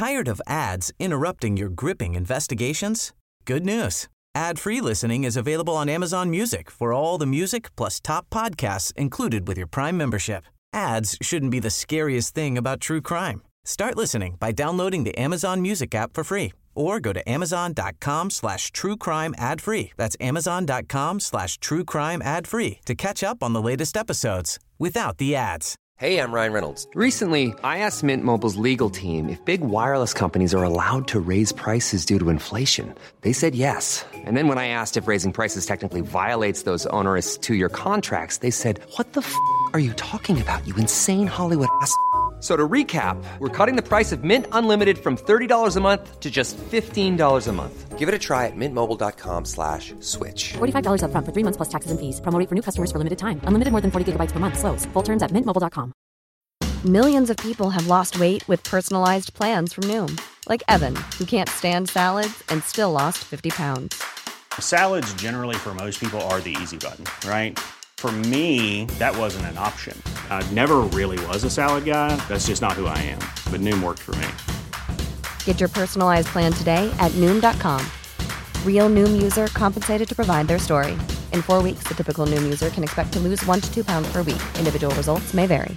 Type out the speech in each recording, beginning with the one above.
Tired of ads interrupting your gripping investigations? Good news. Ad-free listening is available on Amazon Music for all the music plus top podcasts included with your Prime membership. Ads shouldn't be the scariest thing about true crime. Start listening by downloading the Amazon Music app for free or go to amazon.com/truecrime ad-free. That's amazon.com/truecrime ad-free to catch up on the latest episodes without the ads. Hey, I'm Ryan Reynolds. Recently, I asked Mint Mobile's legal team if big wireless companies are allowed to raise prices due to inflation. They said yes. And then when I asked if raising prices technically violates those onerous two-year contracts, they said, "What the f*** are you talking about, you insane Hollywood ass?" So to recap, we're cutting the price of Mint Unlimited from $30 a month to just $15 a month. Give it a try at mintmobile.com/switch. $45 up front for 3 months plus taxes and fees. Promo rate for new customers for limited time. Unlimited more than 40 gigabytes per month. Slows full terms at mintmobile.com. Millions of people have lost weight with personalized plans from Noom. Like Evan, who can't stand salads and still lost 50 pounds. Salads generally for most people are the easy button, right? For me, that wasn't an option. I never really was a salad guy. That's just not who I am. But Noom worked for me. Get your personalized plan today at Noom.com. Real Noom user compensated to provide their story. In 4 weeks, the typical Noom user can expect to lose 1 to 2 pounds per week. Individual results may vary.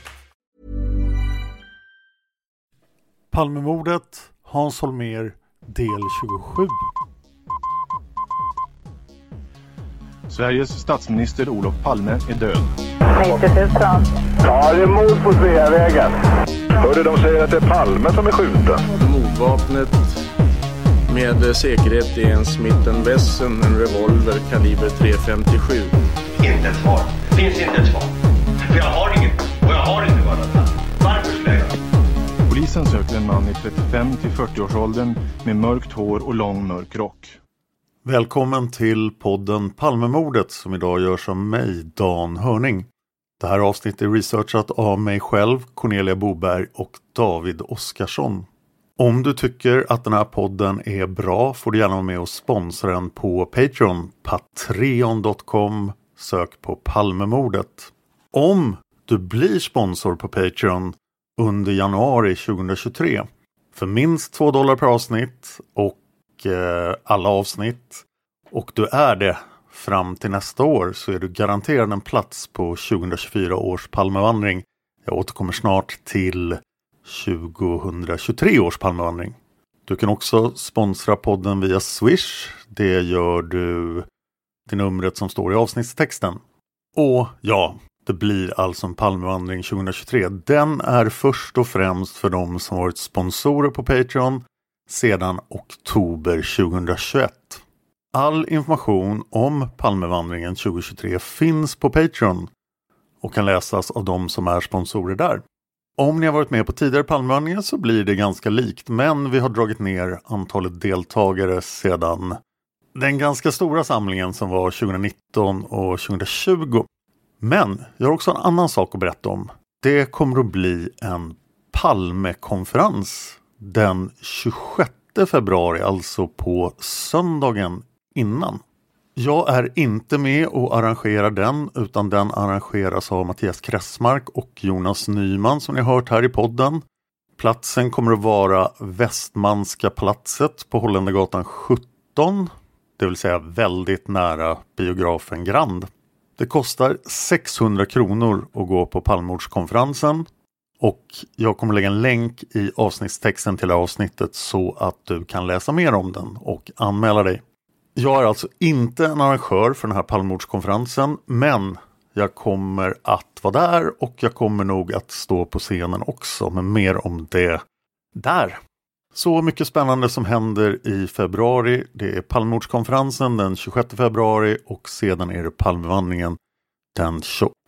Palmemordet, Hans Holmér, del 27. Sveriges statsminister Olof Palme är död. 90 000. Ja, det är mord på Sveavägen. Hörde de säger att det är Palme som är skjuten. Mordvapnet med säkerhet är en Smith & Wesson, en revolver kaliber .357. Inte ett svar. Finns inte ett svar. För jag har inget. Och jag har inte varit här. Varför skulle jag? Polisen söker en man i 35-40-årsåldern med mörkt hår och lång mörk rock. Välkommen till podden Palmemordet som idag görs av mig, Dan Hörning. Det här avsnittet är researchat av mig själv, Cornelia Boberg och David Oskarsson. Om du tycker att den här podden är bra får du gärna vara med och sponsra den på Patreon. Patreon.com, sök på Palmemordet. Om du blir sponsor på Patreon under januari 2023 för minst $2 per avsnitt och alla avsnitt och du är det fram till nästa år så är du garanterad en plats på 2024 års Palmevandring. Jag återkommer snart till 2023 års Palmevandring. Du kan också sponsra podden via Swish. Det gör du till numret som står i avsnittstexten. Och ja, det blir alltså en Palmevandring 2023. Den är först och främst för de som varit sponsorer på Patreon sedan oktober 2021. All information om Palmevandringen 2023 finns på Patreon och kan läsas av de som är sponsorer där. Om ni har varit med på tidigare Palmevandringar så blir det ganska likt, men vi har dragit ner antalet deltagare sedan den ganska stora samlingen som var 2019 och 2020. Men jag har också en annan sak att berätta om. Det kommer att bli en Palmekonferens den 26 februari, alltså på söndagen innan. Jag är inte med och arrangerar den, utan den arrangeras av Mattias Kressmark och Jonas Nyman som ni har hört här i podden. Platsen kommer att vara Västmanska palatset på Holländargatan 17, det vill säga väldigt nära biografen Grand. Det kostar 600 kronor att gå på Palmemordskonferensen. Och jag kommer lägga en länk i avsnittstexten till det här avsnittet så att du kan läsa mer om den och anmäla dig. Jag är alltså inte en arrangör för den här Palmemordskonferensen, men jag kommer att vara där och jag kommer nog att stå på scenen också, men mer om det där. Så mycket spännande som händer i februari. Det är Palmemordskonferensen den 26 februari och sedan är det Palmevandringen den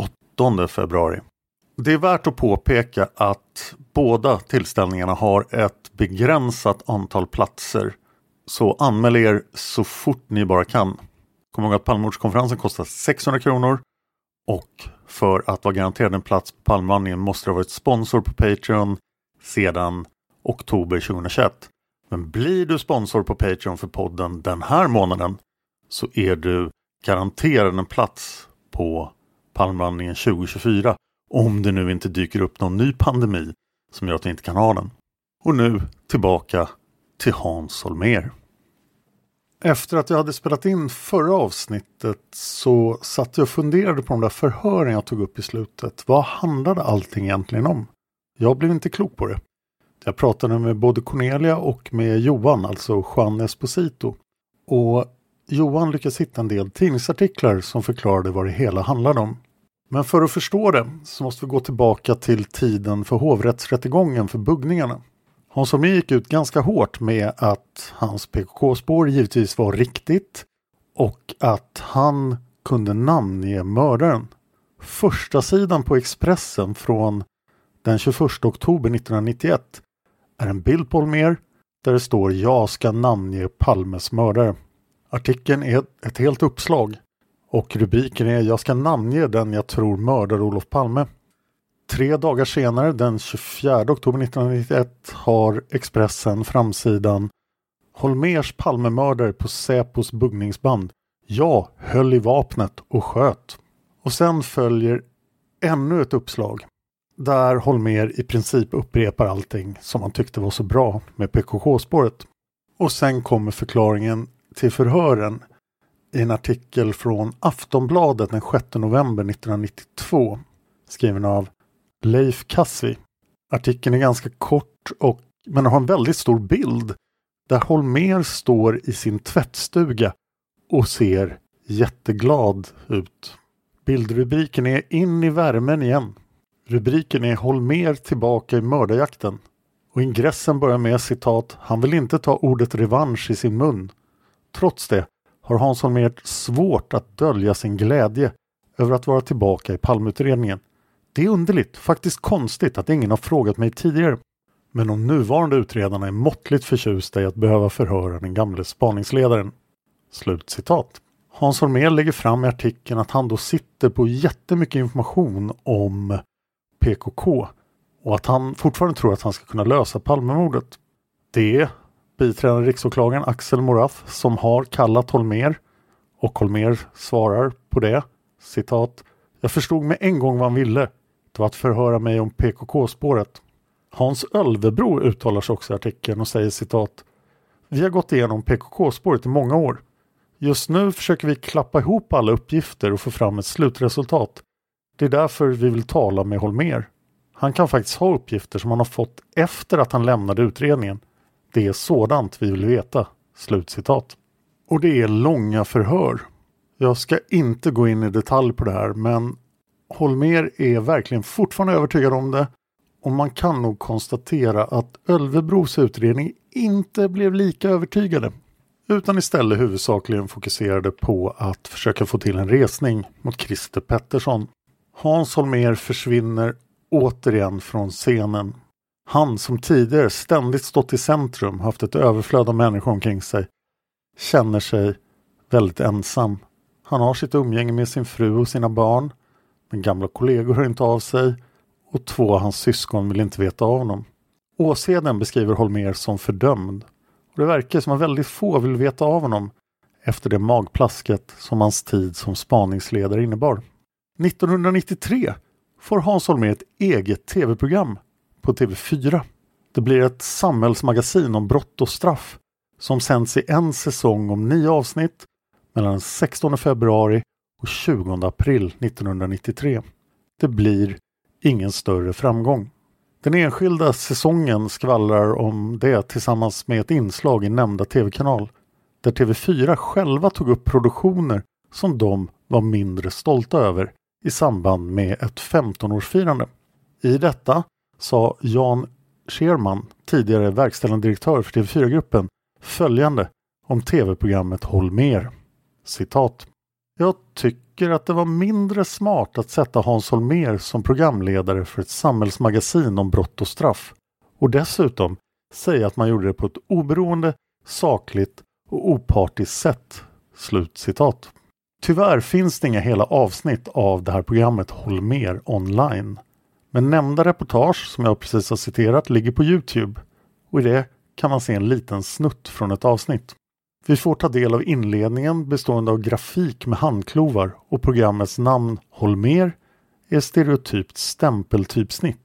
28 februari. Det är värt att påpeka att båda tillställningarna har ett begränsat antal platser. Så anmäl er så fort ni bara kan. Kom ihåg att Palmemordskonferensen kostar 600 kronor. Och för att vara garanterad en plats på Palmevandringen måste du ha varit sponsor på Patreon sedan oktober 2021. Men blir du sponsor på Patreon för podden den här månaden så är du garanterad en plats på Palmevandringen 2024. Om det nu inte dyker upp någon ny pandemi som gör att vi inte kan ha den. Och nu tillbaka till Hans Holmér. Efter att jag hade spelat in förra avsnittet så satt jag och funderade på de där förhören jag tog upp i slutet. Vad handlade allting egentligen om? Jag blev inte klok på det. Jag pratade med både Cornelia och med Johan, alltså Juan Esposito. Och Johan lyckades hitta en del tidningsartiklar som förklarade vad det hela handlade om. Men för att förstå det så måste vi gå tillbaka till tiden för hovrättsrättegången för buggningarna. Hans Holmér gick ut ganska hårt med att hans PKK-spår givetvis var riktigt och att han kunde namnge mördaren. Första sidan på Expressen från den 21 oktober 1991 är en bild på Holmér där det står "Jag ska namnge Palmes mördare". Artikeln är ett helt uppslag och rubriken är "Jag ska namnge den jag tror mördar Olof Palme". 3 dagar senare, den 24 oktober 1991, har Expressen framsidan "Holmérs Palmemördare på Säpos buggningsband. Jag höll i vapnet och sköt". Och sen följer ännu ett uppslag där Holmér i princip upprepar allting som han tyckte var så bra med PKK-spåret. Och sen kommer förklaringen till förhören i en artikel från Aftonbladet den 6 november 1992 skriven av Leif Kassi. Artikeln är ganska kort men har en väldigt stor bild där Holmér står i sin tvättstuga och ser jätteglad ut. Bildrubriken är "In i värmen igen". Rubriken är "Holmér tillbaka i mördarjakten". Och ingressen börjar med citat "Han vill inte ta ordet revansch i sin mun". Trots det har Hans Holmér svårt att dölja sin glädje över att vara tillbaka i Palmeutredningen. Det är underligt, faktiskt konstigt att ingen har frågat mig tidigare. Men de nuvarande utredarna är måttligt förtjusta i att behöva förhöra den gamle spaningsledaren. Slutcitat. Hans Holmér lägger fram i artikeln att han då sitter på jättemycket information om PKK och att han fortfarande tror att han ska kunna lösa Palmemordet. Det är biträdande riksåklagaren Axel Morath som har kallat Holmér och Holmér svarar på det. Citat: "Jag förstod med en gång vad han ville. Det var att förhöra mig om PKK-spåret." Hans Ölvebro uttalar sig också i artikeln och säger citat: "Vi har gått igenom PKK-spåret i många år. Just nu försöker vi klappa ihop alla uppgifter och få fram ett slutresultat. Det är därför vi vill tala med Holmér. Han kan faktiskt ha uppgifter som han har fått efter att han lämnade utredningen. Det är sådant vi vill veta." Slutcitat. Och det är långa förhör. Jag ska inte gå in i detalj på det här, men Holmér är verkligen fortfarande övertygad om det. Och man kan nog konstatera att Ölvebros utredning inte blev lika övertygade. Utan istället huvudsakligen fokuserade på att försöka få till en resning mot Christer Pettersson. Hans Holmér försvinner återigen från scenen. Han som tidigare ständigt stått i centrum, haft ett överflöd av människor omkring sig, känner sig väldigt ensam. Han har sitt umgänge med sin fru och sina barn, men gamla kollegor hör inte av sig och 2 av hans syskon vill inte veta av honom. Åseden beskriver Holmér som fördömd och det verkar som att väldigt få vill veta av honom efter det magplasket som hans tid som spaningsledare innebar. 1993 får Hans Holmér ett eget tv-program på TV4. Det blir ett samhällsmagasin om brott och straff som sänds i en säsong om 9 avsnitt mellan den 16 februari och 20 april 1993. Det blir ingen större framgång. Den enskilda säsongen skvallrar om det tillsammans med ett inslag i nämnda tv-kanal där TV4 själva tog upp produktioner som de var mindre stolta över i samband med ett 15-årsfirande. I detta sa Jan Scherman, tidigare verkställande direktör för TV4-gruppen, följande om tv-programmet Holmér. Citat: "Jag tycker att det var mindre smart att sätta Hans Holmér som programledare för ett samhällsmagasin om brott och straff och dessutom säga att man gjorde det på ett oberoende, sakligt och opartiskt sätt." Slutcitat. Tyvärr finns det inga hela avsnitt av det här programmet Holmér online. Men nämnda reportage som jag precis har citerat ligger på YouTube och i det kan man se en liten snutt från ett avsnitt. Vi får ta del av inledningen bestående av grafik med handklovar och programmets namn Holmér är stereotypt stämpeltypsnitt.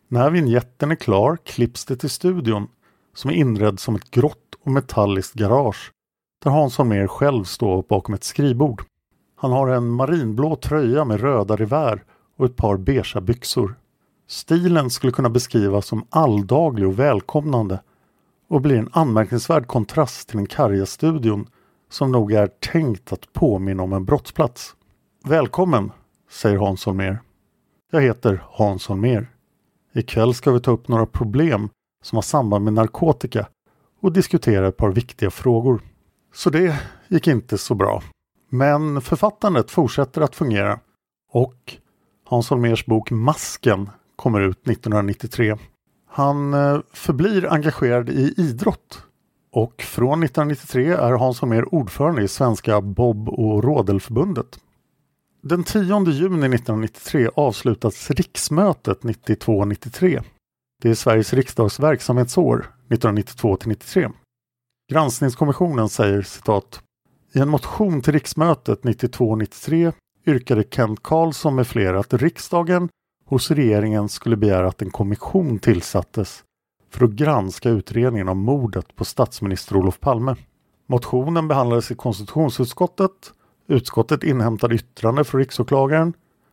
När vignetten är klar klipps det till studion som är inredd som ett grått och metalliskt garage där Hans Holmér själv står bakom ett skrivbord. Han har en marinblå tröja med röda revär och ett par beigea byxor. Stilen skulle kunna beskrivas som alldaglig och välkomnande och blir en anmärkningsvärd kontrast till den karga studion som nog är tänkt att påminna om en brottsplats. Välkommen, säger Hans Holmér. Jag heter Hans Holmér. Ikväll ska vi ta upp några problem som har samband med narkotika och diskutera ett par viktiga frågor. Så det gick inte så bra. Men författandet fortsätter att fungera och Hans Holmérs bok Masken kommer ut 1993. Han förblir engagerad i idrott och från 1993 är Hans Holmér ordförande i Svenska Bob- och Rodelförbundet. Den 10 juni 1993 avslutas riksmötet 92-93. Det är Sveriges riksdags verksamhetsår 1992-93. Granskningskommissionen säger citat: i en motion till riksmötet 92-93 yrkade Kent Karlsson med flera att riksdagen hos regeringen skulle begära att en kommission tillsattes för att granska utredningen om mordet på statsminister Olof Palme. Motionen behandlades i konstitutionsutskottet. Utskottet inhämtade yttrande från riksåklagaren.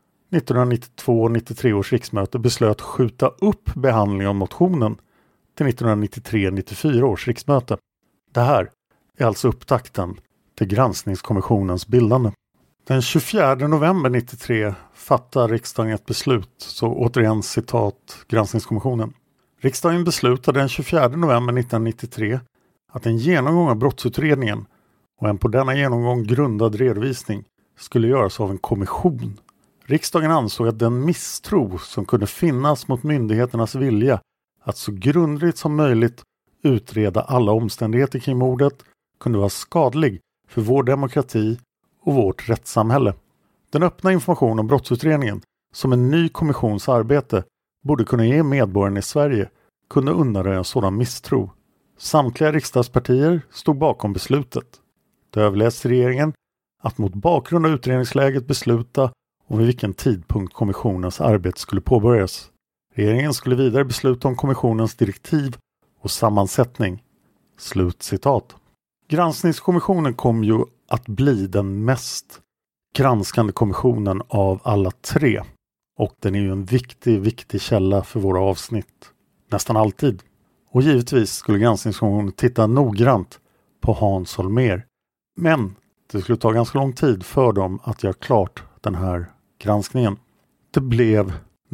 1992-93 års riksmöte beslöt skjuta upp behandlingen av motionen till 1993-94 års riksmöte. Det här är alltså upptakten till granskningskommissionens bildande. Den 24 november 1993 fattar riksdagen ett beslut, så återigen citat granskningskommissionen. Riksdagen beslutade den 24 november 1993 att en genomgång av brottsutredningen och en på denna genomgång grundad redovisning skulle göras av en kommission. Riksdagen ansåg att den misstro som kunde finnas mot myndigheternas vilja att så grundligt som möjligt utreda alla omständigheter kring mordet kunde vara skadlig för vår demokrati och vårt rättssamhälle. Den öppna information om brottsutredningen som en ny kommissions arbete borde kunna ge medborgarna i Sverige kunde undanröja en sådan misstro. Samtliga riksdagspartier stod bakom beslutet. Det överläts till regeringen att mot bakgrund av utredningsläget besluta om vid vilken tidpunkt kommissionens arbete skulle påbörjas. Regeringen skulle vidare besluta om kommissionens direktiv och sammansättning. Slut citat. Granskningskommissionen kom ju att bli den mest granskande kommissionen av alla tre. Och den är ju en viktig källa för våra avsnitt. Nästan alltid. Och givetvis skulle granskningskommissionen titta noggrant på Hans Holmér. Men det skulle ta ganska lång tid för dem att göra klart den här granskningen. Det blev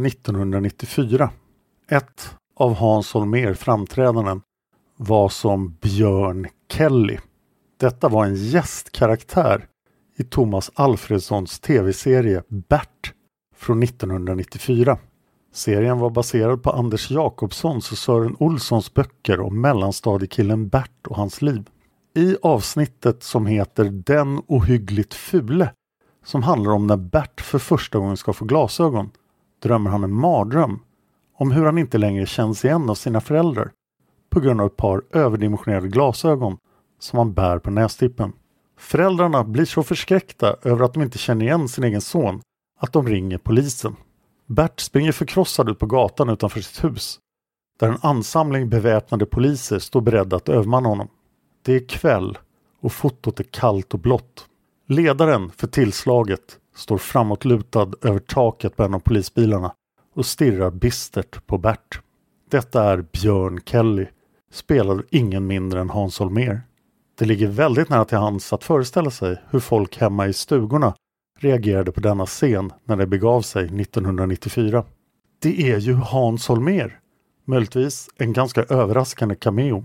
1994. Ett av Hans Holmér framträdanden var som Björn Kelly. Detta var en gästkaraktär i Thomas Alfredssons tv-serie Bert från 1994. Serien var baserad på Anders Jakobssons och Sören Olssons böcker om mellanstadiekillen Bert och hans liv. I avsnittet som heter Den ohyggligt fule, som handlar om när Bert för första gången ska få glasögon, drömmer han en mardröm om hur han inte längre känns igen av sina föräldrar på grund av ett par överdimensionerade glasögon som han bär på nästippen. Föräldrarna blir så förskräckta över att de inte känner igen sin egen son att de ringer polisen. Bert springer förkrossad ut på gatan utanför sitt hus, där en ansamling beväpnade poliser står beredda att övermanna honom. Det är kväll och fotot är kallt och blått. Ledaren för tillslaget står framåtlutad över taket på en av polisbilarna och stirrar bistert på Bert. Detta är Björn Kelly, spelad ingen mindre än Hans Holmér. Det ligger väldigt nära till hands att föreställa sig hur folk hemma i stugorna reagerade på denna scen när det begav sig 1994. Det är ju Hans Holmér. Möjligtvis en ganska överraskande cameo.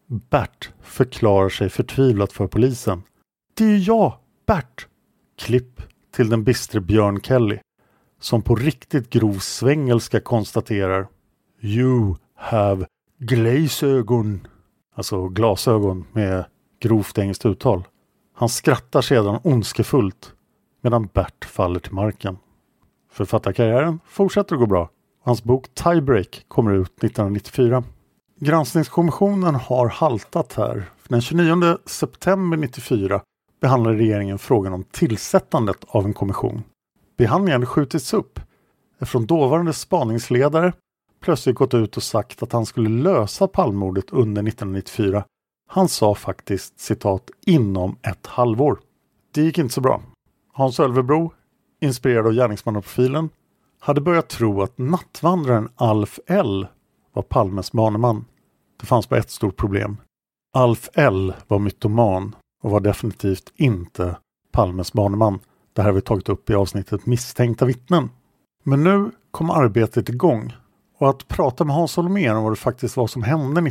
Bert förklarar sig förtvivlat för polisen. Det är ju jag, Bert! Klipp till den bistre Björn Kelly, som på riktigt grov svengelska konstaterar: You have glasögon. Alltså glasögon med grovt engelskt uttal. Han skrattar sedan ondskefullt medan Bert faller till marken. Författarkarriären fortsätter att gå bra. Hans bok Tiebreak kommer ut 1994. Granskningskommissionen har haltat här. Den 29 september 1994 behandlade regeringen frågan om tillsättandet av en kommission. Behandlingen skjutits upp eftersom dåvarande spaningsledare plötsligt gått ut och sagt att han skulle lösa Palmemordet under 1994. Han sa faktiskt, citat, inom ett halvår. Det gick inte så bra. Hans Ölvebro, inspirerad av gärningsmannaprofilen, hade börjat tro att nattvandraren Alf L var Palmes baneman. Det fanns bara ett stort problem. Alf L var mytoman och var definitivt inte Palmes baneman. Det här har vi tagit upp i avsnittet Misstänkta vittnen. Men nu kom arbetet igång. Och att prata med Hans Holmér om vad det faktiskt var som hände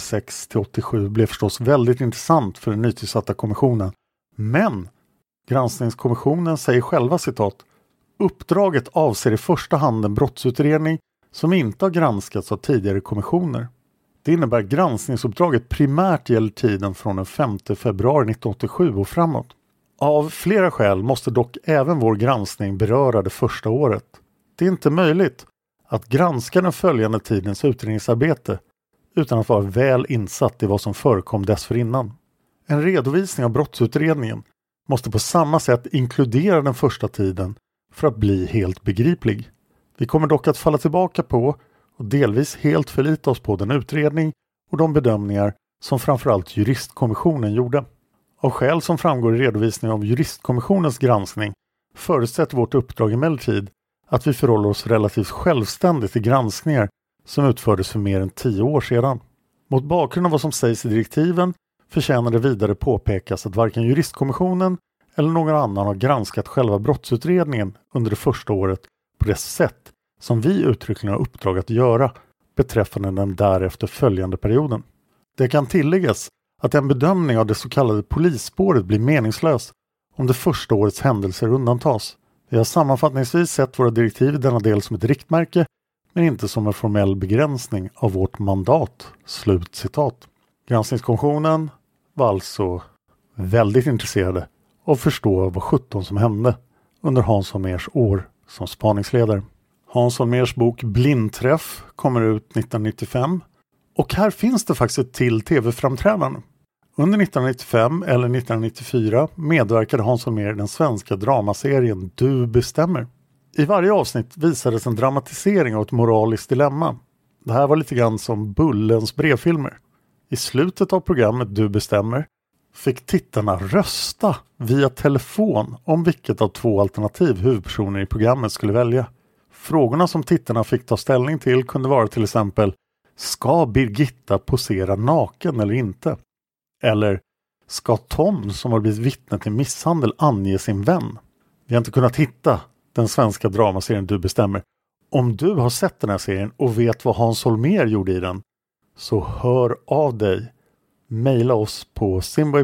1986-87 blev förstås väldigt intressant för den nytillsatta kommissionen. Men granskningskommissionen säger själva, citat, uppdraget avser i första hand en brottsutredning som inte har granskats av tidigare kommissioner. Det innebär att granskningsuppdraget primärt gäller tiden från den 5 februari 1987 och framåt. Av flera skäl måste dock även vår granskning beröra det första året. Det är inte möjligt att granska den följande tidens utredningsarbete utan att vara väl insatt i vad som förekom dessförinnan. En redovisning av brottsutredningen måste på samma sätt inkludera den första tiden för att bli helt begriplig. Vi kommer dock att falla tillbaka på och delvis helt förlita oss på den utredning och de bedömningar som framförallt juristkommissionen gjorde. Av skäl som framgår i redovisningen av juristkommissionens granskning förutsätter vårt uppdrag emellertid att vi förhåller oss relativt självständigt till granskningar som utfördes för mer än 10 år sedan. Mot bakgrund av vad som sägs i direktiven förtjänar det vidare påpekas att varken juristkommissionen eller någon annan har granskat själva brottsutredningen under det första året på det sätt som vi uttryckligen har uppdrag att göra beträffande den därefter följande perioden. Det kan tilläggas att en bedömning av det så kallade polisspåret blir meningslös om det första årets händelser undantas. Vi har sammanfattningsvis sett våra direktiv i denna del som ett riktmärke men inte som en formell begränsning av vårt mandat. Slut citat. Granskningskommissionen var alltså väldigt intresserade av att förstå vad 17 som hände under Hans Holmérs år som spaningsledare. Hans Holmérs bok Blindträff kommer ut 1995 och här finns det faktiskt ett till tv-framträdande. Under 1995 eller 1994 medverkade Hans Holmér i den svenska dramaserien Du bestämmer. I varje avsnitt visades en dramatisering av ett moraliskt dilemma. Det här var lite grann som Bullens brevfilmer. I slutet av programmet Du bestämmer fick tittarna rösta via telefon om vilket av 2 alternativ huvudpersoner i programmet skulle välja. Frågorna som tittarna fick ta ställning till kunde vara till exempel: ska Birgitta posera naken eller inte? Eller ska Tom, som har blivit vittne till misshandel, ange sin vän? Vi har inte kunnat hitta den svenska dramaserien Du bestämmer. Om du har sett den här serien och vet vad Hans Holmér gjorde i den, så hör av dig. Maila oss på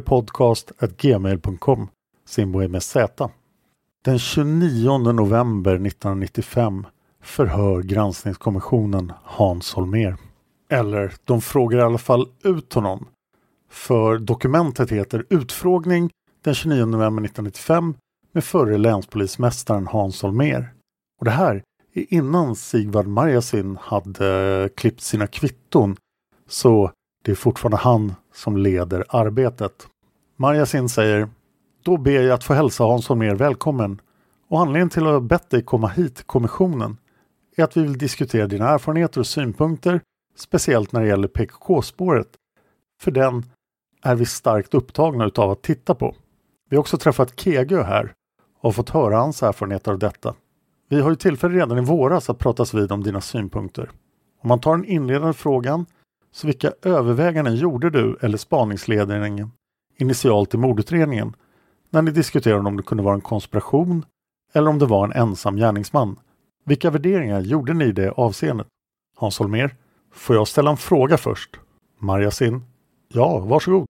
simboypodcast@gmail.com. Simboy med Z. Den 29 november 1995 förhör granskningskommissionen Hans Holmér. Eller de frågar i alla fall ut honom. För dokumentet heter Utfrågning den 29 november 1995 med förre länspolismästaren Hans Holmér. Och det här är innan Sigvard Marjasin hade klippt sina kvitton, så det är fortfarande han som leder arbetet. Marjasin säger: då ber jag att få hälsa Hans Holmér välkommen, och anledningen till att jag bett dig komma hit till kommissionen är att vi vill diskutera dina erfarenheter och synpunkter, speciellt när det gäller PKK-spåret. För den är vi starkt upptagna utav att titta på. Vi har också träffat Kegö här och fått höra hans erfarenheter av detta. Vi har ju tillfälle redan i våras att pratas vid om dina synpunkter. Om man tar den inledande frågan, så vilka överväganden gjorde du eller spaningsledningen initialt i mordutredningen när ni diskuterade om det kunde vara en konspiration eller om det var en ensam gärningsman? Vilka värderingar gjorde ni i det avseendet? Hans Holmér: får jag ställa en fråga först? Marjasin: ja, varsågod.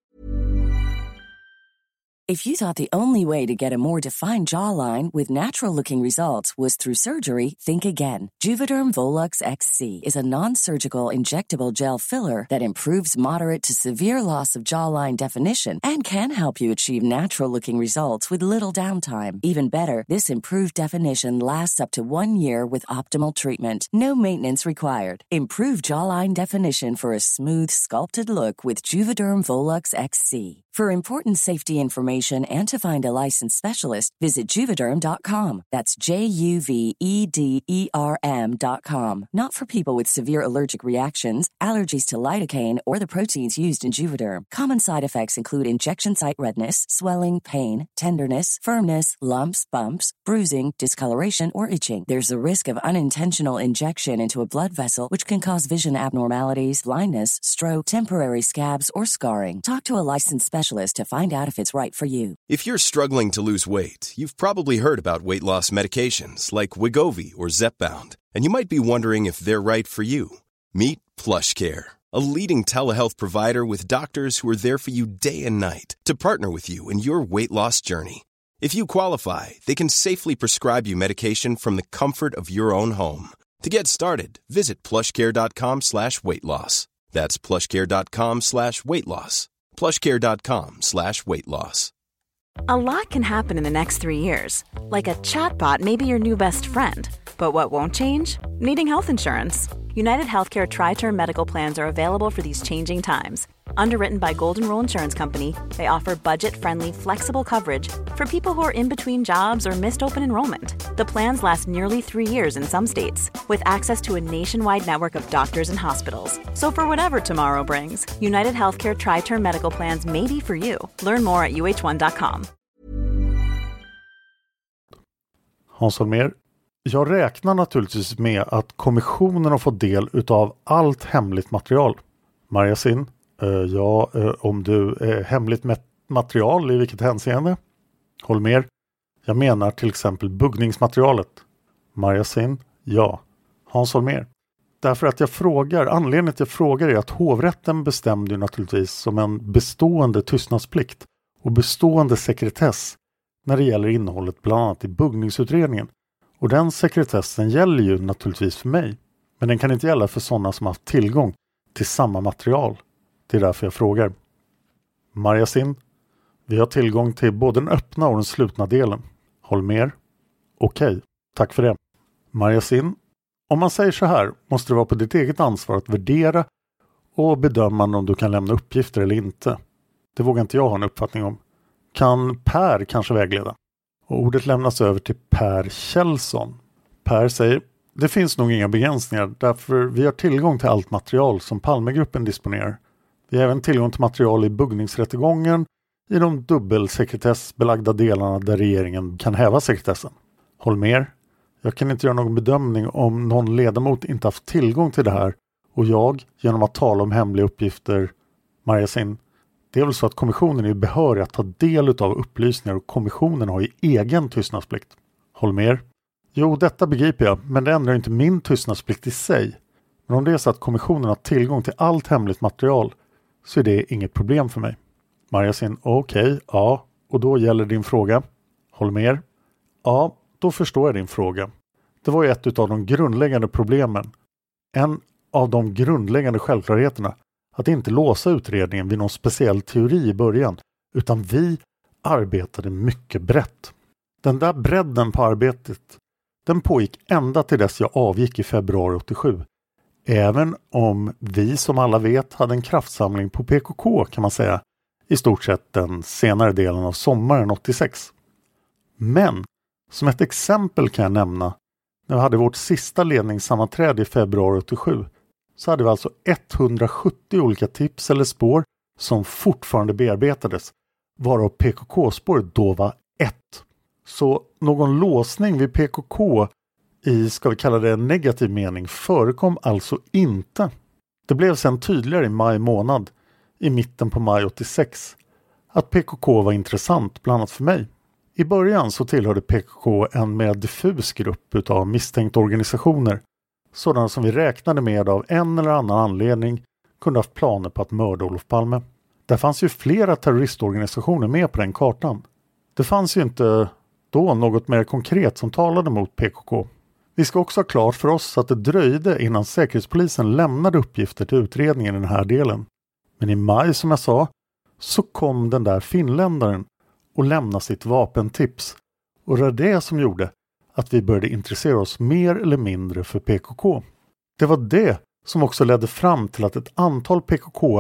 If you thought the only way to get a more defined jawline with natural-looking results was through surgery, think again. Juvederm Volux XC is a non-surgical injectable gel filler that improves moderate to severe loss of jawline definition and can help you achieve natural-looking results with little downtime. Even better, this improved definition lasts up to 1 year with optimal treatment. No maintenance required. Improve jawline definition for a smooth, sculpted look with Juvederm Volux XC. For important safety information and to find a licensed specialist, visit Juvederm.com. That's Juvederm.com. Not for people with severe allergic reactions, allergies to lidocaine, or the proteins used in Juvederm. Common side effects include injection site redness, swelling, pain, tenderness, firmness, lumps, bumps, bruising, discoloration, or itching. There's a risk of unintentional injection into a blood vessel, which can cause vision abnormalities, blindness, stroke, temporary scabs, or scarring. Talk to a licensed specialist to find out if it's right for you. If you're struggling to lose weight, you've probably heard about weight loss medications like Wegovy or Zepbound, and you might be wondering if they're right for you. Meet PlushCare, a leading telehealth provider with doctors who are there for you day and night to partner with you in your weight loss journey. If you qualify, they can safely prescribe you medication from the comfort of your own home. To get started, visit plushcare.com/weightloss. That's plushcare.com/weightloss. plushcare.com/weightloss. A lot can happen in the next 3 years. Like a chatbot may be your new best friend. But what won't change? Needing health insurance. United Healthcare Tri-Term Medical Plans are available for these changing times. Underwritten by Golden Rule Insurance Company, they offer budget-friendly, flexible coverage for people who are in between jobs or missed open enrollment. The plans last nearly 3 years in some states, with access to a nationwide network of doctors and hospitals. So for whatever tomorrow brings, United Healthcare Tri-Term Medical Plans may be for you. Learn more at uh1.com. Hans Holmér, jag räknar naturligtvis med att kommissionen har fått del utav allt hemligt material. Marjasin, om du hemligt material i vilket hänseende? Holmér, jag menar till exempel buggningsmaterialet. Marjasin, ja. Hans Holmér, därför att anledningen till att jag frågar är att hovrätten bestämde ju naturligtvis som en bestående tystnadsplikt och bestående sekretess när det gäller innehållet bland annat i buggningsutredningen. Och den sekretessen gäller ju naturligtvis för mig. Men den kan inte gälla för sådana som har haft tillgång till samma material. Det är därför jag frågar. Marjasin, vi har tillgång till både den öppna och den slutna delen. Holmér, okej, tack för det. Marjasin, om man säger så här måste det vara på ditt eget ansvar att värdera och bedöma om du kan lämna uppgifter eller inte. Det vågar inte jag ha en uppfattning om. Kan Per kanske vägleda? Och ordet lämnas över till Per Kjellson. Per säger, det finns nog inga begränsningar därför vi har tillgång till allt material som Palmegruppen disponerar. Vi har även tillgång till material i buggningsrättegången i de dubbelsekretessbelagda delarna där regeringen kan häva sekretessen. Holmér, jag kan inte göra någon bedömning om någon ledamot inte haft tillgång till det här och jag, genom att tala om hemliga uppgifter, Marjasin, det är väl så att kommissionen är behörig att ta del av upplysningar och kommissionen har ju egen tystnadsplikt. Holmér, jo detta begriper jag men det ändrar inte min tystnadsplikt i sig. Men om det är så att kommissionen har tillgång till allt hemligt material så är det inget problem för mig. Marjasin, okej, ja, och då gäller din fråga. Holmér, ja, då förstår jag din fråga. Det var ju ett av de grundläggande problemen. En av de grundläggande självklarheterna. Att inte låsa utredningen vid någon speciell teori i början. Utan vi arbetade mycket brett. Den där bredden på arbetet, den pågick ända till dess jag avgick i februari 87. Även om vi som alla vet hade en kraftsamling på PKK kan man säga. I stort sett den senare delen av sommaren 86. Men som ett exempel kan jag nämna. När vi hade vårt sista ledningssammanträde i februari 87. Så hade vi alltså 170 olika tips eller spår som fortfarande bearbetades. Varav PKK-spåret då var 1. Så någon låsning vid PKK i, ska vi kalla det en negativ mening, förekom alltså inte. Det blev sedan tydligare i maj månad, i mitten på maj 86, att PKK var intressant bland annat för mig. I början så tillhörde PKK en mer diffus grupp utav misstänkta organisationer. Sådana som vi räknade med av en eller annan anledning kunde haft planer på att mörda Olof Palme. Där fanns ju flera terroristorganisationer med på den kartan. Det fanns ju inte då något mer konkret som talade mot PKK. Vi ska också ha klart för oss att det dröjde innan Säkerhetspolisen lämnade uppgifter till utredningen i den här delen. Men i maj som jag sa så kom den där finländaren och lämnade sitt vapentips. Och det var det som gjorde att vi började intressera oss mer eller mindre för PKK. Det var det som också ledde fram till att ett antal PKK-are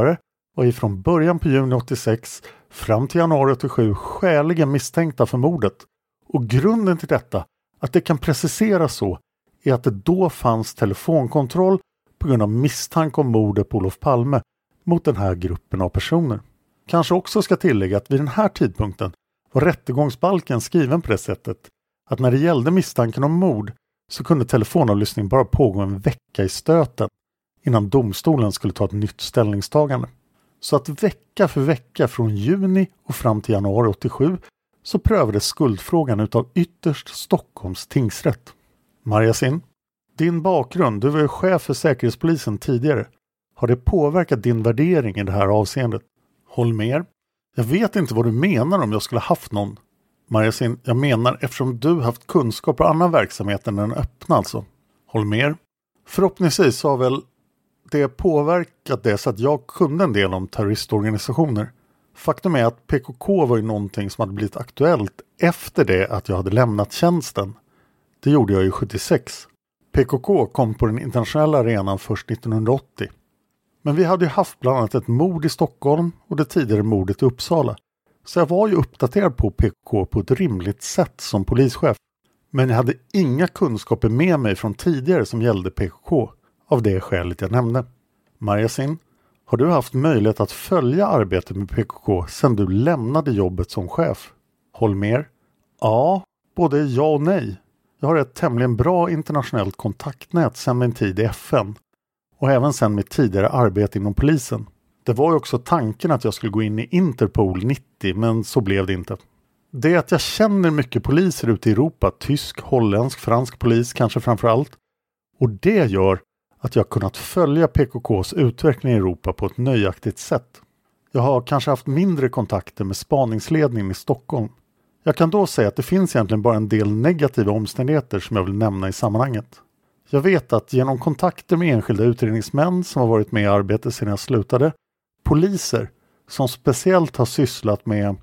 var ifrån början på juni 86 fram till januari 87 skäligen misstänkta för mordet. Och grunden till detta, att det kan preciseras så, är att det då fanns telefonkontroll på grund av misstanke om mordet på Olof Palme mot den här gruppen av personer. Kanske också ska tillägga att vid den här tidpunkten var rättegångsbalken skriven på det sättet att när det gällde misstanken om mord så kunde telefonavlyssning bara pågå en vecka i stöten innan domstolen skulle ta ett nytt ställningstagande. Så att vecka för vecka från juni och fram till januari 87 så prövades skuldfrågan utav ytterst Stockholms tingsrätt. Marjasin, din bakgrund, du var ju chef för Säkerhetspolisen tidigare. Har det påverkat din värdering i det här avseendet? Holmér, jag vet inte vad du menar om jag skulle haft någon. Marjasin, jag menar eftersom du haft kunskap på annan verksamhet än den öppna alltså. Holmér, förhoppningsvis har väl det påverkat det så att jag kunde en del om terroristorganisationer. Faktum är att PKK var ju någonting som hade blivit aktuellt efter det att jag hade lämnat tjänsten. Det gjorde jag ju 76. PKK kom på den internationella arenan först 1980. Men vi hade ju haft bland annat ett mord i Stockholm och det tidigare mordet i Uppsala. Så jag var ju uppdaterad på PKK på ett rimligt sätt som polischef. Men jag hade inga kunskaper med mig från tidigare som gällde PKK. Av det skälet jag nämnde. Marjasin, har du haft möjlighet att följa arbetet med PKK sedan du lämnade jobbet som chef? Holmér, ja, både ja och nej. Jag har ett tämligen bra internationellt kontaktnät sedan min tid i FN. Och även sedan mitt tidigare arbete inom polisen. Det var ju också tanken att jag skulle gå in i Interpol 90, men så blev det inte. Det är att jag känner mycket poliser ute i Europa, tysk, holländsk, fransk polis kanske framförallt. Och det gör att jag kunnat följa PKKs utveckling i Europa på ett nöjaktigt sätt. Jag har kanske haft mindre kontakter med spaningsledningen i Stockholm. Jag kan då säga att det finns egentligen bara en del negativa omständigheter som jag vill nämna i sammanhanget. Jag vet att genom kontakter med enskilda utredningsmän som har varit med i arbetet sedan jag slutade, poliser som speciellt har sysslat med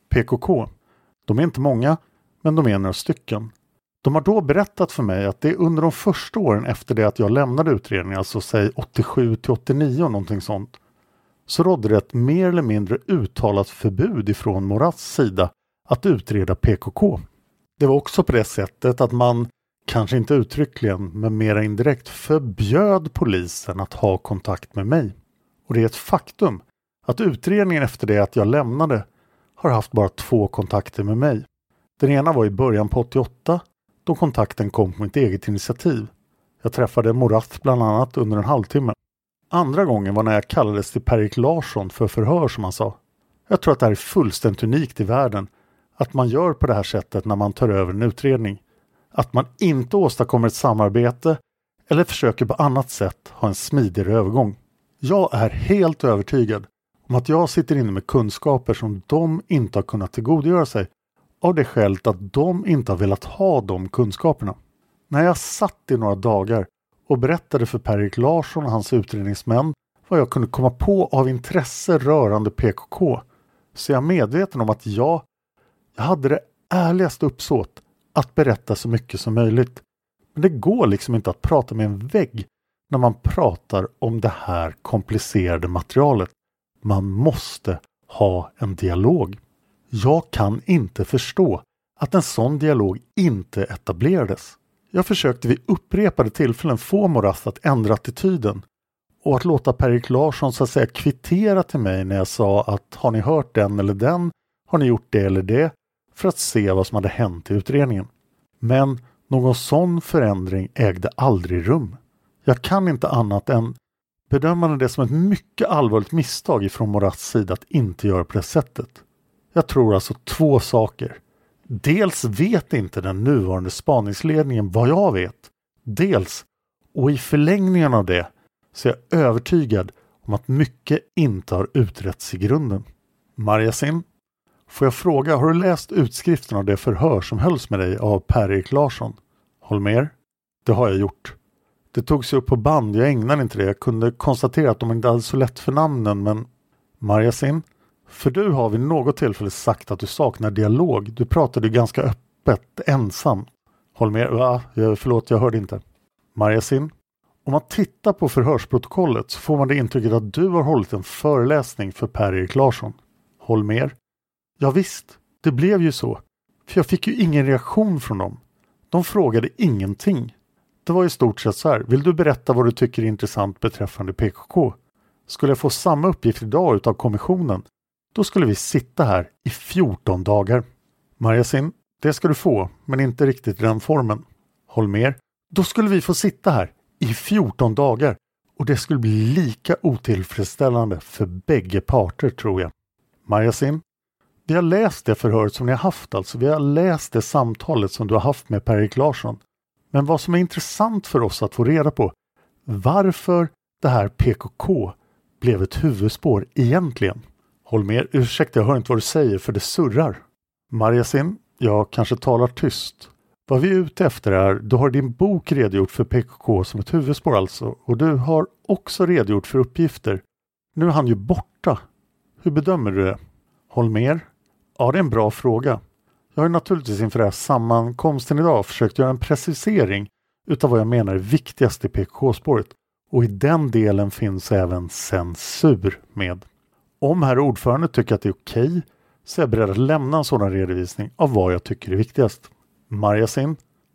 PKK, de är inte många, men de är några stycken. De har då berättat för mig att det under de första åren efter det att jag lämnade utredningen, alltså säg 87 till 89 och någonting sånt, så rådde det ett mer eller mindre uttalat förbud ifrån Morads sida att utreda PKK. Det var också på det sättet att man, kanske inte uttryckligen men mera indirekt, förbjöd polisen att ha kontakt med mig. Och det är ett faktum att utredningen efter det att jag lämnade har haft bara 2 kontakter med mig. Den ena var i början på 88 då kontakten kom på mitt eget initiativ. Jag träffade Morat bland annat under en halvtimme. Andra gången var när jag kallades till Per-Erik Larsson för förhör som han sa. Jag tror att det här är fullständigt unikt i världen. Att man gör på det här sättet när man tar över en utredning. Att man inte åstadkommer ett samarbete eller försöker på annat sätt ha en smidigare övergång. Jag är helt övertygad om att jag sitter inne med kunskaper som de inte har kunnat tillgodogöra sig av det skälet att de inte har velat ha de kunskaperna. När jag satt i några dagar och berättade för Per-Erik Larsson och hans utredningsmän vad jag kunde komma på av intresse rörande PKK, så är jag medveten om att jag hade det ärligaste uppsåt att berätta så mycket som möjligt. Men det går liksom inte att prata med en vägg när man pratar om det här komplicerade materialet. Man måste ha en dialog. Jag kan inte förstå att en sån dialog inte etablerades. Jag försökte vid upprepade tillfällen få Morath att ändra attityden och att låta Per-Erik Larsson så att säga kvittera till mig när jag sa att har ni hört den eller den, har ni gjort det eller det, för att se vad som hade hänt i utredningen. Men någon sån förändring ägde aldrig rum. Jag kan inte annat än bedöma det som ett mycket allvarligt misstag ifrån Moraths sida att inte göra på det sättet. Jag tror alltså 2 saker. Dels vet inte den nuvarande spaningsledningen vad jag vet. Dels, och i förlängningen av det, så är jag övertygad om att mycket inte har utretts i grunden. Marjasin, får jag fråga, har du läst utskriften av det förhör som hölls med dig av Per-Erik Larsson? Holmér? Det har jag gjort. Det togs upp på band, jag ägnade inte det. Jag kunde konstatera att de inte hade så lätt för namnen, men... Marjasin? För du har vid något tillfälle sagt att du saknar dialog. Du pratade ganska öppet, ensam. Holmér, förlåt, jag hörde inte. Marjasin? Om man tittar på förhörsprotokollet så får man det intrycket att du har hållit en föreläsning för Per-Erik Larsson. Holmér? Ja visst, det blev ju så. För jag fick ju ingen reaktion från dem. De frågade ingenting. Det var i stort sett så här. Vill du berätta vad du tycker är intressant beträffande PKK? Skulle jag få samma uppgift idag utav kommissionen, då skulle vi sitta här i 14 dagar. Marjasin, det ska du få, men inte riktigt i den formen. Holmér, då skulle vi få sitta här i 14 dagar och det skulle bli lika otillfredsställande för bägge parter, tror jag. Marjasin, vi har läst det förhöret som ni har haft alltså. Vi har läst det samtalet som du har haft med Per-Erik Larsson. Men vad som är intressant för oss att få reda på, varför det här PKK blev ett huvudspår egentligen. Holmér, ursäkta, jag hör inte vad du säger för det surrar. Marjasin, jag kanske talar tyst. Vad vi är ute efter är, du har din bok redogjort för PKK som ett huvudspår alltså. Och du har också redogjort för uppgifter. Nu är han ju borta. Hur bedömer du det? Holmér? Ja, det är en bra fråga. Jag har naturligtvis inför det här sammankomsten idag försökt göra en precisering utav vad jag menar är viktigast i PKK-spåret. Och i den delen finns även censur med. Om herr ordförande tycker att det är okej, så är jag beredd att lämna en sådan redovisning av vad jag tycker är viktigast. Marjasin?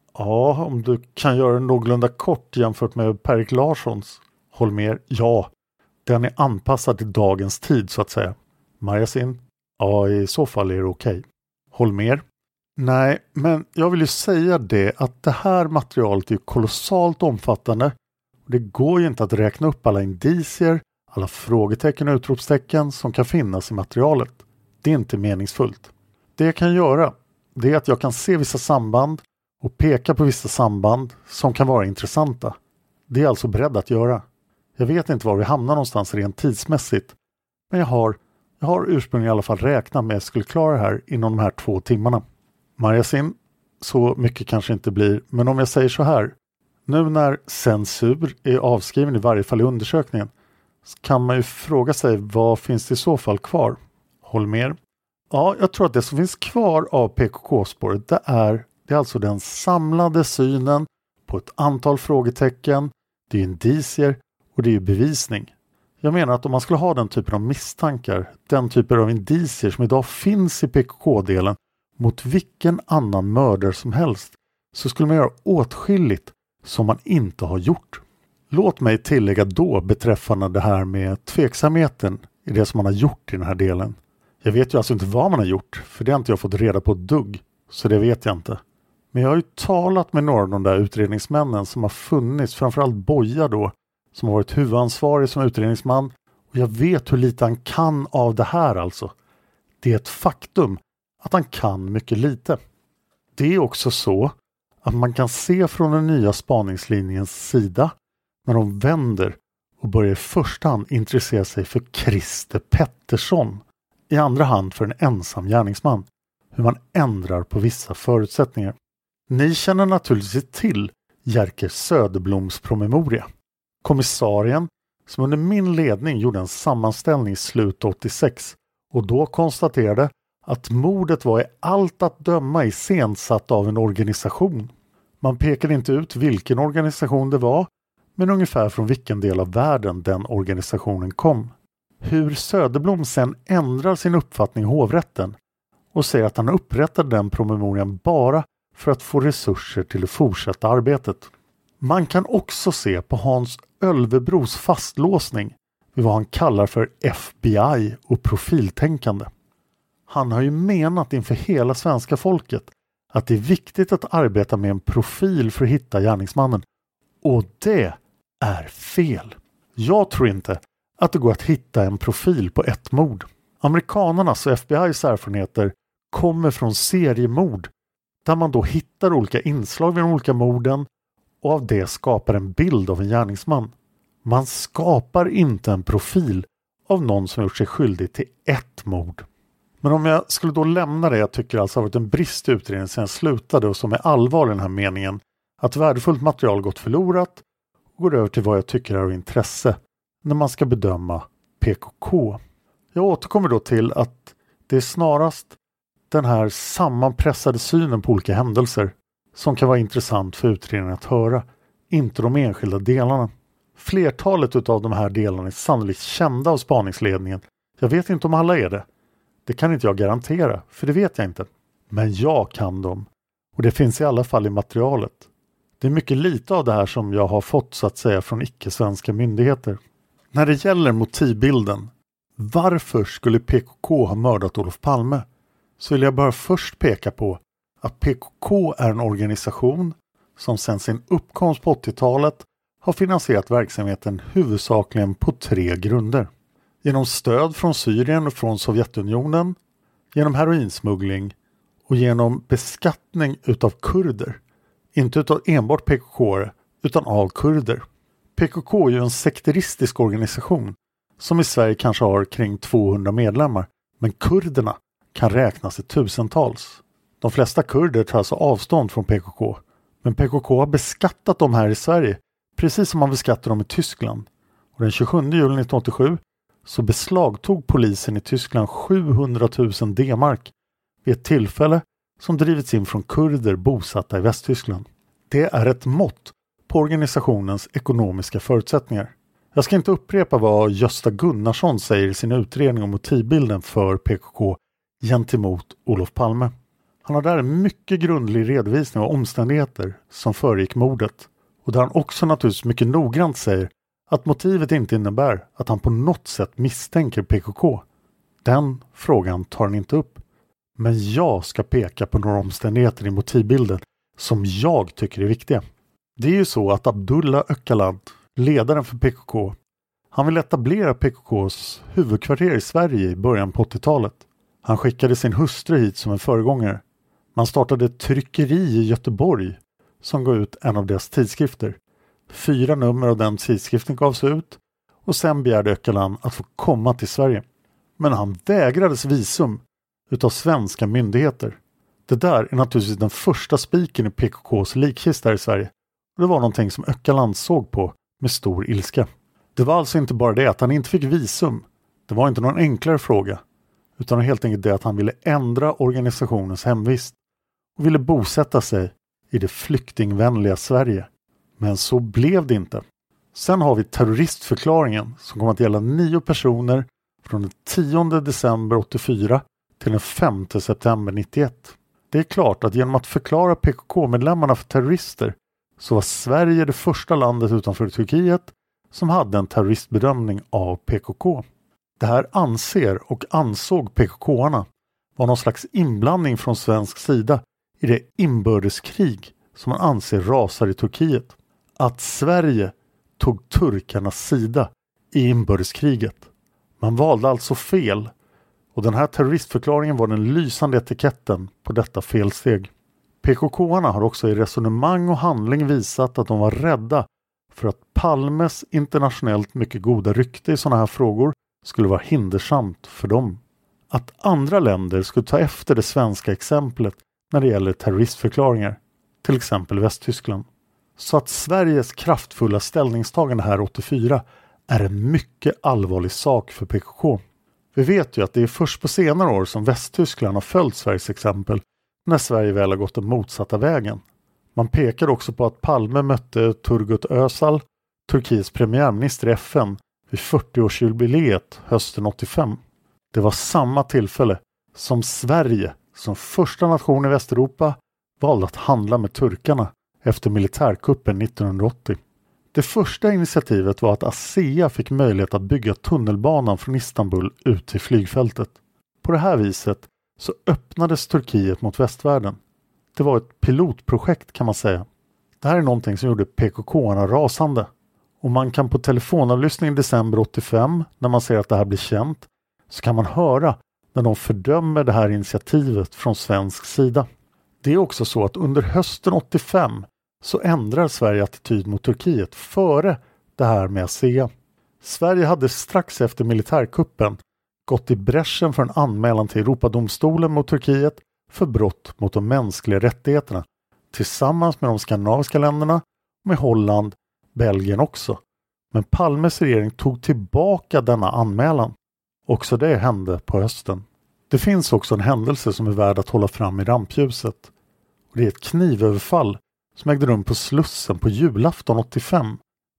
Ja, om du kan göra det någorlunda kort jämfört med Per-Erik Larssons. Holmér? Ja, den är anpassad till dagens tid så att säga. Marjasin? Ja, i så fall är det okej. Holmér? Nej, men jag vill ju säga det att det här materialet är kolossalt omfattande. Det går ju inte att räkna upp alla indicier, alla frågetecken och utropstecken som kan finnas i materialet. Det är inte meningsfullt. Det jag kan göra, det är att jag kan se vissa samband och peka på vissa samband som kan vara intressanta. Det är jag alltså beredd att göra. Jag vet inte var vi hamnar någonstans rent tidsmässigt. Men jag har ursprungligen i alla fall räknat med att jag skulle klara det här inom de här 2 timmarna. Marjasin, så mycket kanske inte blir, men om jag säger så här. Nu när censur är avskriven i varje fall i undersökningen, så kan man ju fråga sig vad finns det i så fall kvar? Holmér? Ja, jag tror att det som finns kvar av PKK-spåret det är alltså den samlade synen på ett antal frågetecken, det är indicier och det är bevisning. Jag menar att om man skulle ha den typen av misstankar, den typen av indicier som idag finns i PKK-delen mot vilken annan mördare som helst, så skulle man göra åtskilligt som man inte har gjort. Låt mig tillägga då beträffande det här med tveksamheten i det som man har gjort i den här delen. Jag vet ju alltså inte vad man har gjort, för det har inte jag fått reda på ett dugg, så det vet jag inte. Men jag har ju talat med några av de där utredningsmännen som har funnits, framförallt Boja då, som har varit huvudansvarig som utredningsman, och jag vet hur lite han kan av det här alltså. Det är ett faktum att han kan mycket lite. Det är också så att man kan se från den nya spaningslinjens sida när de vänder och börjar i första hand intressera sig för Christer Pettersson, i andra hand för en ensam gärningsman, hur man ändrar på vissa förutsättningar. Ni känner naturligtvis till Jerker Söderbloms promemoria. Kommissarien som under min ledning gjorde en sammanställning i slut 86 och då konstaterade att mordet var i allt att döma iscensatt av en organisation. Man pekade inte ut vilken organisation det var, men ungefär från vilken del av världen den organisationen kom. Hur Söderblom sen ändrar sin uppfattning i hovrätten och säger att han upprättade den promemorian bara för att få resurser till att fortsätta arbetet. Man kan också se på Hans Ölvebros fastlåsning vid vad han kallar för FBI och profiltänkande. Han har ju menat inför hela svenska folket att det är viktigt att arbeta med en profil för att hitta gärningsmannen. Och det är fel. Jag tror inte att det går att hitta en profil på ett mord. Amerikanernas och FBI:s erfarenheter kommer från seriemord där man då hittar olika inslag vid de olika morden och av det skapar en bild av en gärningsman. Man skapar inte en profil av någon som gjort sig skyldig till ett mord. Men om jag skulle då lämna det jag tycker alltså har varit en brist i utredningen sedan jag slutade och som är allvarlig i den här meningen, att värdefullt material gått förlorat och går över till vad jag tycker är av intresse när man ska bedöma PKK. Jag återkommer då till att det är snarast den här sammanpressade synen på olika händelser som kan vara intressant för utredningen att höra, inte de enskilda delarna. Flertalet av de här delarna är sannolikt kända av spaningsledningen. Jag vet inte om alla är det. Det kan inte jag garantera, för det vet jag inte. Men jag kan dem. Och det finns i alla fall i materialet. Det är mycket lite av det här som jag har fått så att säga från icke-svenska myndigheter. När det gäller motivbilden, varför skulle PKK ha mördat Olof Palme? Så vill jag bara först peka på att PKK är en organisation som sedan sin uppkomst på 80-talet har finansierat verksamheten huvudsakligen på 3 grunder. Genom stöd från Syrien och från Sovjetunionen, genom heroinsmuggling och genom beskattning utav kurder. Inte utav enbart PKK utan av kurder. PKK är ju en sekteristisk organisation som i Sverige kanske har kring 200 medlemmar, men kurderna kan räknas i tusentals. De flesta kurder tar alltså avstånd från PKK, men PKK har beskattat dem här i Sverige precis som man beskattar dem i Tyskland. Och den 27 juli 1987 så beslagtog polisen i Tyskland 700 000 D-mark vid ett tillfälle som drivits in från kurder bosatta i Västtyskland. Det är ett mått på organisationens ekonomiska förutsättningar. Jag ska inte upprepa vad Gösta Gunnarsson säger i sin utredning om motivbilden för PKK gentemot Olof Palme. Han har där en mycket grundlig redovisning av omständigheter som föregick mordet. Och där han också naturligtvis mycket noggrant säger att motivet inte innebär att han på något sätt misstänker PKK. Den frågan tar han inte upp. Men jag ska peka på några omständigheter i motivbilden som jag tycker är viktiga. Det är ju så att Abdullah Öcalan, ledaren för PKK, han vill etablera PKKs huvudkvarter i Sverige i början på 80-talet. Han skickade sin hustru hit som en föregångare. Man startade ett tryckeri i Göteborg som gav ut en av deras tidskrifter. 4 nummer av den tidskriften gavs ut och sen begärde Öcalan att få komma till Sverige. Men han vägrades visum utav svenska myndigheter. Det där är naturligtvis den första spiken i PKKs likkista i Sverige. Och det var någonting som Öcalan såg på med stor ilska. Det var alltså inte bara det att han inte fick visum. Det var inte någon enklare fråga. Utan helt enkelt det att han ville ändra organisationens hemvist. Och ville bosätta sig i det flyktingvänliga Sverige. Men så blev det inte. Sen har vi terroristförklaringen som kommer att gälla 9 personer från den 10 december 84 till den 5 september 91. Det är klart att genom att förklara PKK-medlemmarna för terrorister så var Sverige det första landet utanför Turkiet som hade en terroristbedömning av PKK. Det här anser och ansåg PKK-arna var någon slags inblandning från svensk sida i det inbördeskrig som man anser rasar i Turkiet. Att Sverige tog turkarnas sida i inbördeskriget. Man valde alltså fel och den här terroristförklaringen var den lysande etiketten på detta felsteg. PKK-arna har också i resonemang och handling visat att de var rädda för att Palmes internationellt mycket goda rykte i sådana här frågor skulle vara hindersamt för dem. Att andra länder skulle ta efter det svenska exemplet när det gäller terroristförklaringar, till exempel Västtyskland. Så att Sveriges kraftfulla ställningstagande här 84 är en mycket allvarlig sak för PKK. Vi vet ju att det är först på senare år som Västtyskland har följt Sveriges exempel när Sverige väl har gått den motsatta vägen. Man pekar också på att Palme mötte Turgut Özal, Turkiets premiärminister i FN, vid 40-årsjubileet hösten 85. Det var samma tillfälle som Sverige som första nation i Västeuropa valde att handla med turkarna efter militärkuppen 1980. Det första initiativet var att ASEA fick möjlighet att bygga tunnelbanan från Istanbul ut till flygfältet. På det här viset så öppnades Turkiet mot västvärlden. Det var ett pilotprojekt kan man säga. Det här är någonting som gjorde PKK-arna rasande. Och man kan på telefonavlyssning i december 85, när man ser att det här blir känt, så kan man höra när de fördömer det här initiativet från svensk sida. Det är också så att under hösten 85 så ändrar Sverige attityd mot Turkiet före det här med ASEA. Sverige hade strax efter militärkuppen gått i bräschen för en anmälan till Europadomstolen mot Turkiet för brott mot de mänskliga rättigheterna tillsammans med de skandinaviska länderna och med Holland, Belgien också. Men Palmes regering tog tillbaka denna anmälan. Också det hände på hösten. Det finns också en händelse som är värd att hålla fram i rampljuset. Och det är ett knivöverfall som ägde rum på Slussen på julafton 85.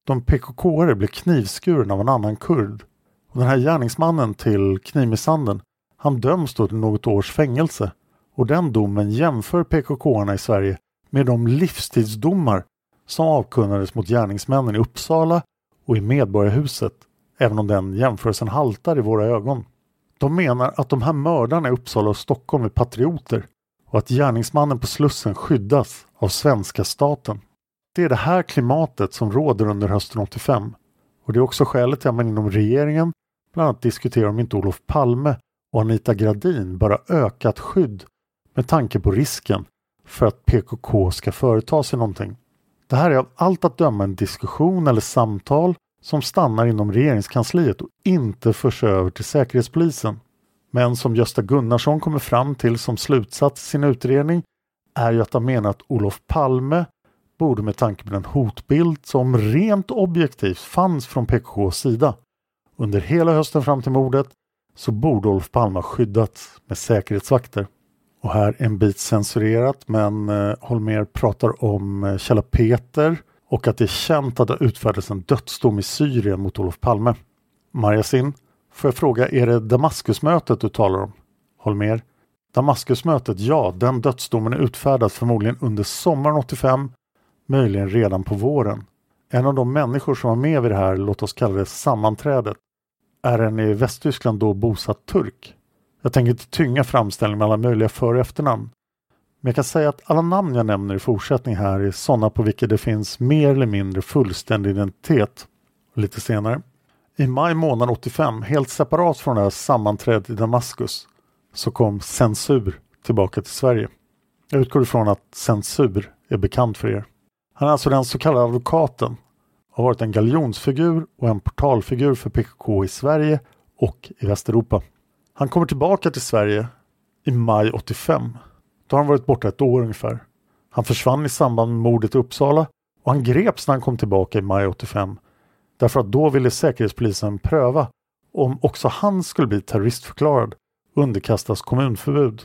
De PKK-are blev knivskuren av en annan kurd. Och den här gärningsmannen till knivmisshandeln, han döms då till något års fängelse. Och den domen jämför PKK-arna i Sverige med de livstidsdomar som avkunnades mot gärningsmännen i Uppsala och i Medborgarhuset, även om den jämförelsen haltar i våra ögon. De menar att de här mördarna i Uppsala och Stockholm är patrioter och att gärningsmannen på Slussen skyddas av svenska staten. Det är det här klimatet som råder under hösten 85. Och det är också skälet till att man inom regeringen bland annat diskuterar om inte Olof Palme och Anita Gradin bara ökat skydd med tanke på risken för att PKK ska företa sig någonting. Det här är av allt att döma en diskussion eller samtal som stannar inom regeringskansliet och inte förs över till Säkerhetspolisen. Men som Gösta Gunnarsson kommer fram till som slutsats i sin utredning är ju att han menar att Olof Palme borde med tanke på den hotbild som rent objektivt fanns från PKKs sida under hela hösten fram till mordet, så borde Olof Palme ha skyddats med säkerhetsvakter. Och här en bit censurerat, men Holmér pratar om Källa Peter och att det är känt att det utfärdades en dödsdom i Syrien mot Olof Palme. Marjasin, får jag fråga, är det Damaskusmötet du talar om? Holmér, Damaskusmötet, ja, den dödsdomen är utfärdad förmodligen under sommaren 85, möjligen redan på våren. En av de människor som var med vid det här, låt oss kalla det sammanträdet, är en i Västtyskland då bosatt turk. Jag tänker inte tynga framställningen med alla möjliga för- och efternamn. Men jag kan säga att alla namn jag nämner i fortsättning här är sådana på vilka det finns mer eller mindre fullständig identitet. Och lite senare. I maj månad 85, helt separat från det här sammanträdet i Damaskus, så kom Censur tillbaka till Sverige. Jag utgår ifrån att Censur är bekant för er. Han är alltså den så kallade advokaten. Har varit en galjonsfigur och en portalfigur för PKK i Sverige och i Västeuropa. Han kommer tillbaka till Sverige i maj 85. Då har han varit borta ett år ungefär. Han försvann i samband med mordet i Uppsala och han greps när han kom tillbaka i maj 85. Därför att då ville Säkerhetspolisen pröva om också han skulle bli terroristförklarad och underkastas kommunförbud.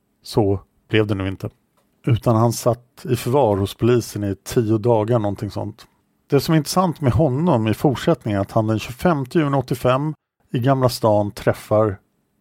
Så blev det nu inte. Utan han satt i förvar hos polisen i 10 dagar, någonting sånt. Det som är intressant med honom i fortsättningen är att han den 25 juni 85 i Gamla stan träffar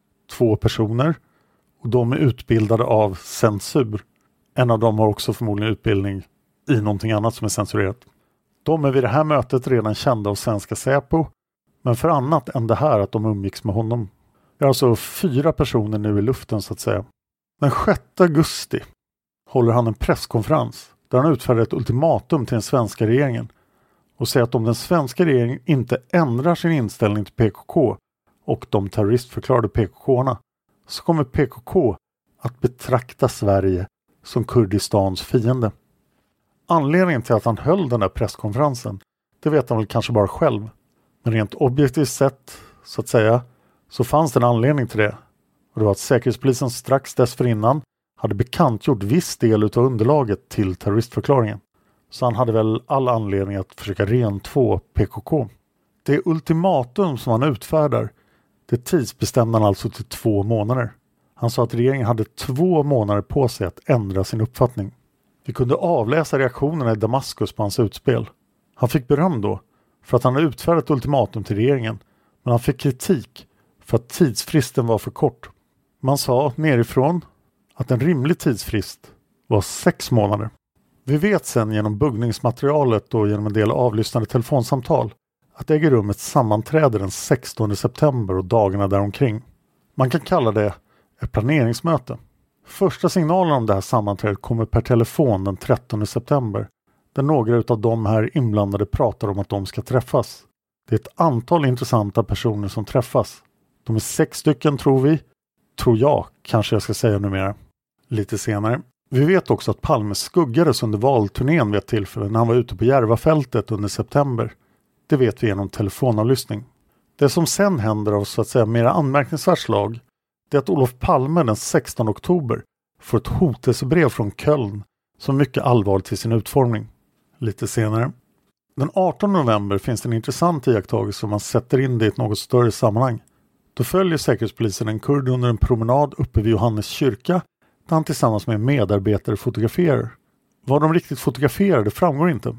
2 personer och de är utbildade av Censur. En av dem har också förmodligen utbildning i någonting annat som är censurerat. De är vid det här mötet redan kända av svenska Säpo, men för annat än det här att de umgicks med honom. Det är alltså 4 personer nu i luften så att säga. Den 6 augusti håller han en presskonferens där han utfärdar ett ultimatum till den svenska regeringen och säger att om den svenska regeringen inte ändrar sin inställning till PKK och de terroristförklarade PKK-arna, så kommer PKK att betrakta Sverige som Kurdistans fiende. Anledningen till att han höll den där presskonferensen, det vet han väl kanske bara själv. Men rent objektivt sett, så att säga, så fanns det en anledning till det. Och det var att Säkerhetspolisen strax dessförinnan hade bekantgjort viss del av underlaget till terroristförklaringen. Så han hade väl all anledning att försöka rentvå PKK. Det ultimatum som han utfärdar, det tidsbestämde han alltså till 2 månader. Han sa att regeringen hade 2 månader på sig att ändra sin uppfattning. Vi kunde avläsa reaktionerna i Damaskus på hans utspel. Han fick beröm då för att han hade utfärdat ultimatum till regeringen, men han fick kritik för att tidsfristen var för kort. Man sa nerifrån att en rimlig tidsfrist var 6 månader. Vi vet sen genom buggningsmaterialet och genom en del avlyssnade telefonsamtal att det äger rum ett sammanträde den 16 september och dagarna däromkring. Man kan kalla det ett planeringsmöte. Första signalen om det här sammanträdet kommer per telefon den 13 september. Där några av de här inblandade pratar om att de ska träffas. Det är ett antal intressanta personer som träffas. De är 6 stycken tror jag, kanske jag ska säga numera. Lite senare. Vi vet också att Palme skuggades under valturnén vid ett tillfälle när han var ute på Järvafältet under september. Det vet vi genom telefonavlyssning. Det som sen händer av så att säga mer anmärkningsvärt slag, det är att Olof Palme den 16 oktober får ett hotelsebrev från Köln som är mycket allvarligt till sin utformning. Lite senare. Den 18 november finns det en intressant iakttagelse om man sätter in det i ett något större sammanhang. Då följer Säkerhetspolisen en kurd under en promenad uppe vid Johannes kyrka där han tillsammans med medarbetare fotograferar. Vad de riktigt fotograferade framgår inte.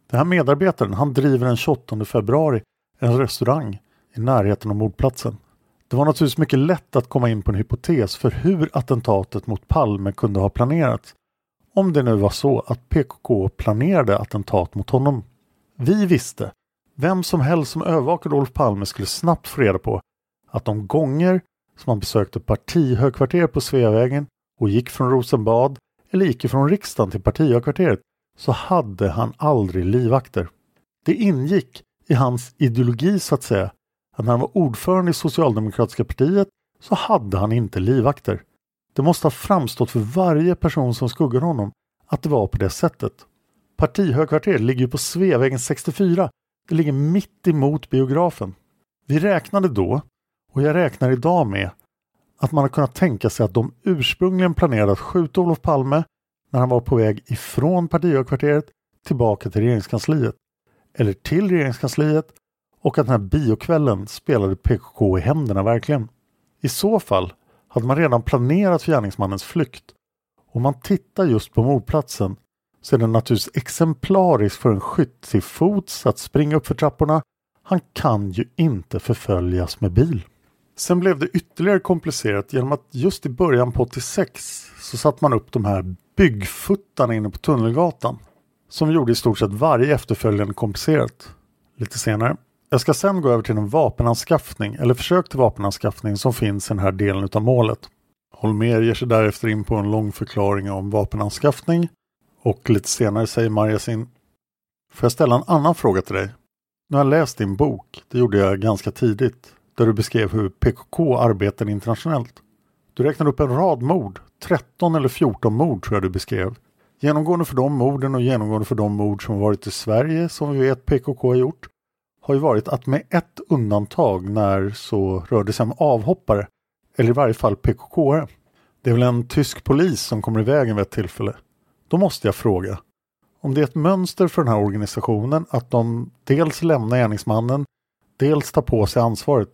Den här medarbetaren, han driver den 28 februari en restaurang i närheten av mordplatsen. Det var naturligtvis mycket lätt att komma in på en hypotes för hur attentatet mot Palme kunde ha planerats. Om det nu var så att PKK planerade attentat mot honom. Vi visste, vem som helst som övervakade Olof Palme skulle snabbt få reda på att de gånger som han besökte partihögkvarter på Sveavägen och gick från Rosenbad eller gick från riksdagen till partihögkvarteret så hade han aldrig livvakter. Det ingick i hans ideologi så att säga att när han var ordförande i Socialdemokratiska partiet så hade han inte livvakter. Det måste ha framstått för varje person som skuggade honom att det var på det sättet. Partihögkvarteret ligger på Sveavägen 64. Det ligger mitt emot biografen. Vi räknade då, och jag räknar idag med, att man har kunnat tänka sig att de ursprungligen planerade att skjuta Olof Palme när han var på väg ifrån partihögkvarteret tillbaka till regeringskansliet. Eller till regeringskansliet, och att den här biokvällen spelade PKK i händerna verkligen. I så fall hade man redan planerat för gärningsmannens flykt. Om man tittar just på mordplatsen så är det naturligtvis exemplariskt för en skytt till fots att springa upp för trapporna. Han kan ju inte förföljas med bil. Sen blev det ytterligare komplicerat genom att just i början på 86 så satte man upp de här byggfuttarna inne på Tunnelgatan som gjorde i stort sett varje efterföljande komplicerat. Lite senare. Jag ska sen gå över till en vapenanskaffning eller försök till vapenanskaffning som finns i den här delen av målet. Holmér ger sig därefter in på en lång förklaring om vapenanskaffning och lite senare säger Marjasin: får jag ställa en annan fråga till dig? Nu har jag läst din bok, det gjorde jag ganska tidigt, där du beskrev hur PKK arbetar internationellt. Du räknade upp en rad mord, 13 eller 14 mord tror jag du beskrev. Genomgående för de morden och genomgående för de mord som varit i Sverige som vi vet PKK har gjort har ju varit att med ett undantag när så rörde sig om avhoppare eller i varje fall PKK-are. Det är väl en tysk polis som kommer i vägen vid ett tillfälle. Då måste jag fråga om det är ett mönster för den här organisationen att de dels lämnar gärningsmannen, dels tar på sig ansvaret.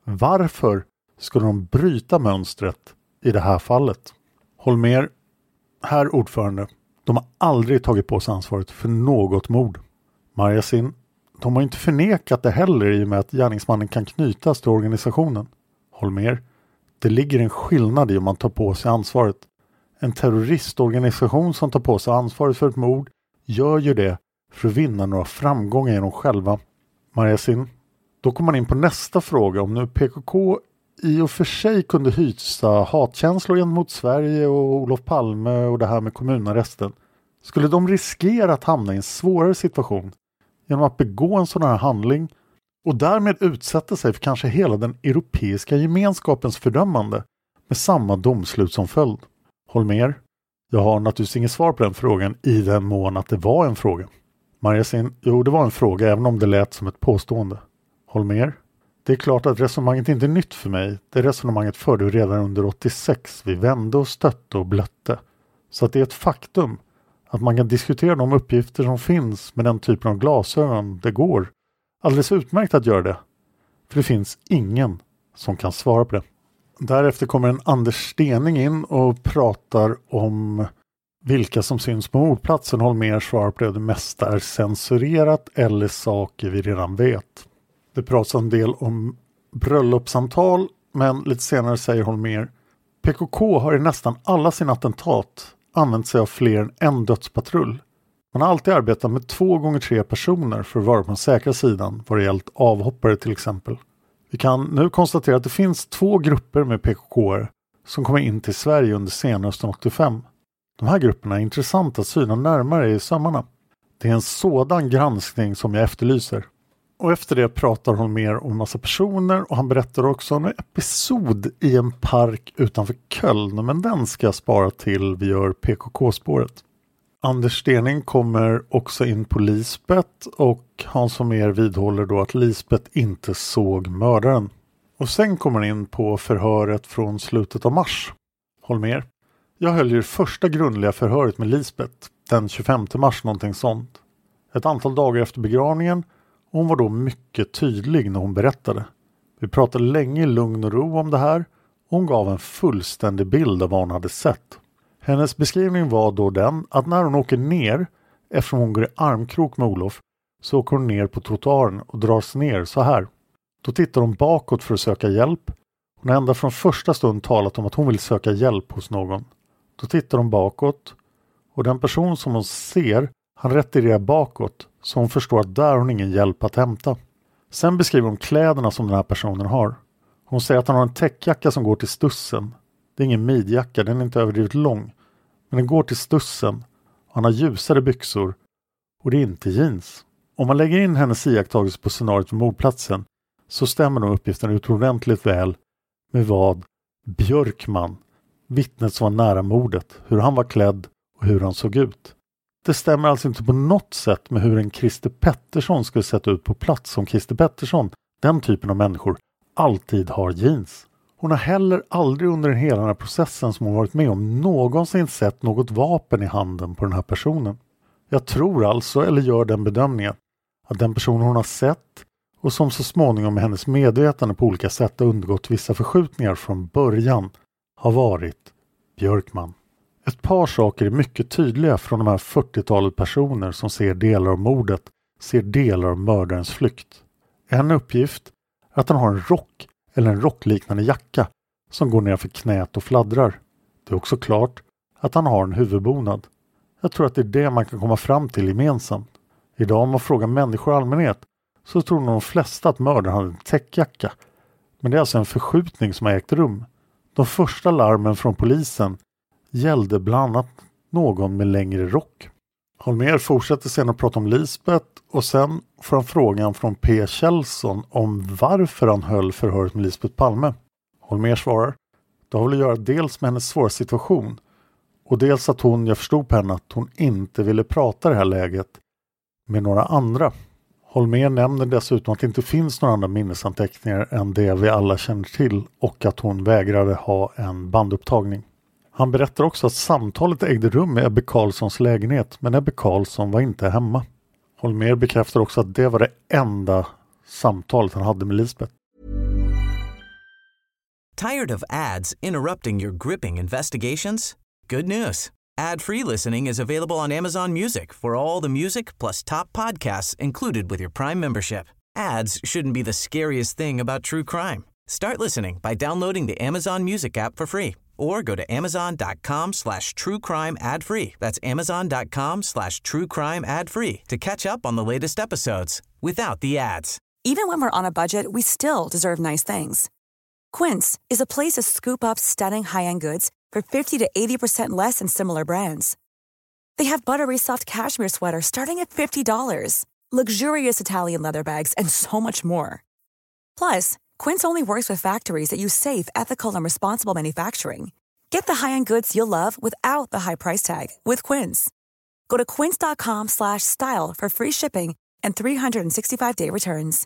Varför skulle de bryta mönstret i det här fallet? Holmér, herr ordförande, de har aldrig tagit på sig ansvaret för något mord. Marjasin, de har inte förnekat det heller i och med att gärningsmannen kan knytas till organisationen. Holmér, det ligger en skillnad i om man tar på sig ansvaret. En terroristorganisation som tar på sig ansvaret för ett mord gör ju det för att vinna några framgångar genom själva. Marjasin, då kommer man in på nästa fråga om nu PKK i och för sig kunde hysa hatkänslor gentemot Sverige och Olof Palme och det här med kommunarresten. Skulle de riskera att hamna i en svårare situation genom att begå en sån här handling och därmed utsätta sig för kanske hela den europeiska gemenskapens fördömande med samma domslut som följd? Holmér, jag har naturligtvis inget svar på den frågan i den mån att det var en fråga. Marjasin, jo det var en fråga även om det lät som ett påstående. Holmér, det är klart att resonemanget inte är nytt för mig. Det resonemanget förde vi redan under 86. Vi vände och stötte och blötte. Så att det är ett faktum att man kan diskutera de uppgifter som finns med den typen av glasögon. Det går alldeles utmärkt att göra det. För det finns ingen som kan svara på det. Därefter kommer en Anders Stening in och pratar om vilka som syns på mordplatsen. Holmér svarar på det mesta är censurerat eller saker vi redan vet. Det pratas en del om bröllopssamtal, men lite senare säger Holmér: PKK har i nästan alla sina attentat använt sig av fler än en dödspatrull. Man har alltid arbetat med 2x3 personer för att vara på den säkra sidan vad det gällt avhoppare till exempel. Vi kan nu konstatera att det finns 2 grupper med PKK-are som kommer in till Sverige under senhösten 85. De här grupperna är intressanta att syna närmare i sömmarna. Det är en sådan granskning som jag efterlyser. Och efter det pratar hon mer om massa personer och han berättar också om en episod i en park utanför Köln, men den ska jag spara till vi gör PKK-spåret. Anders Stening kommer också in på Lisbeth och Hans Holmér vidhåller då att Lisbeth inte såg mördaren. Och sen kommer han in på förhöret från slutet av mars. Holmér, jag höll ju det första grundliga förhöret med Lisbeth den 25 mars någonting sånt. Ett antal dagar efter begravningen. Hon var då mycket tydlig när hon berättade. Vi pratade länge i lugn och ro om det här. Hon gav en fullständig bild av vad hon hade sett. Hennes beskrivning var då den att när hon åker ner eftersom hon går i armkrok med Olof så åker hon ner på trottoaren och dras ner så här. Då tittar hon bakåt för att söka hjälp. Hon har ända från första stund talat om att hon vill söka hjälp hos någon. Då tittar hon bakåt och den person som hon ser, han retirerar bakåt så hon förstår att där har hon ingen hjälp att hämta. Sen beskriver hon kläderna som den här personen har. Hon säger att han har en täckjacka som går till stussen. Det är ingen midjacka, den är inte överdrivet lång. Men den går till stussen. Han har ljusare byxor och det är inte jeans. Om man lägger in hennes iakttagelse på scenariot för mordplatsen så stämmer de uppgifterna utomordentligt väl med vad Björkman, vittnet som var nära mordet, hur han var klädd och hur han såg ut. Det stämmer alltså inte på något sätt med hur en Christer Pettersson skulle sätta ut på plats som Christer Pettersson, den typen av människor, alltid har jeans. Hon har heller aldrig under hela den här processen som hon varit med om någonsin sett något vapen i handen på den här personen. Jag tror alltså, eller gör den bedömningen, att den person hon har sett och som så småningom med hennes medvetande på olika sätt har undergått vissa förskjutningar från början har varit Björkman. Ett par saker är mycket tydliga från de här 40-talet personer som ser delar av mordet, ser delar av mördarens flykt. En uppgift är att han har en rock eller en rockliknande jacka som går ner för knät och fladdrar. Det är också klart att han har en huvudbonad. Jag tror att det är det man kan komma fram till gemensamt. Idag om man frågar människor i allmänhet så tror nog de flesta att mördaren hade en täckjacka. Men det är alltså en förskjutning som har ägt rum. De första larmen från polisen gällde bland annat någon med längre rock. Holmér fortsätter sen att prata om Lisbeth och sen får han frågan från P. Kjellson om varför han höll förhöret med Lisbeth Palme. Holmér svarar, det har väl att göra dels med hennes svåra situation och dels att jag förstod på henne att hon inte ville prata i det här läget med några andra. Holmér nämner dessutom att det inte finns några andra minnesanteckningar än det vi alla känner till och att hon vägrade ha en bandupptagning. Han berättar också att samtalet ägde rum i Ebbe Carlssons lägenhet men Ebbe Carlsson var inte hemma. Holmér bekräftar också att det var det enda samtalet han hade med Lisbeth. Tired of ads interrupting your gripping investigations? Good news. Ad-free listening is available on Amazon Music for all the music plus top podcasts included with your Prime membership. Ads shouldn't be the scariest thing about true crime. Start listening by downloading the Amazon Music app for free or go to amazon.com/truecrime ad-free. That's amazon.com/truecrime ad-free to catch up on the latest episodes without the ads. Even when we're on a budget, we still deserve nice things. Quince is a place to scoop up stunning high-end goods for 50 to 80% less than similar brands. They have buttery soft cashmere sweaters starting at $50, luxurious Italian leather bags, and so much more. Plus, Quince only works with factories that use safe, ethical, and responsible manufacturing. Get the high-end goods you'll love without the high price tag with Quince. Go to quince.com/style for free shipping and 365-day returns.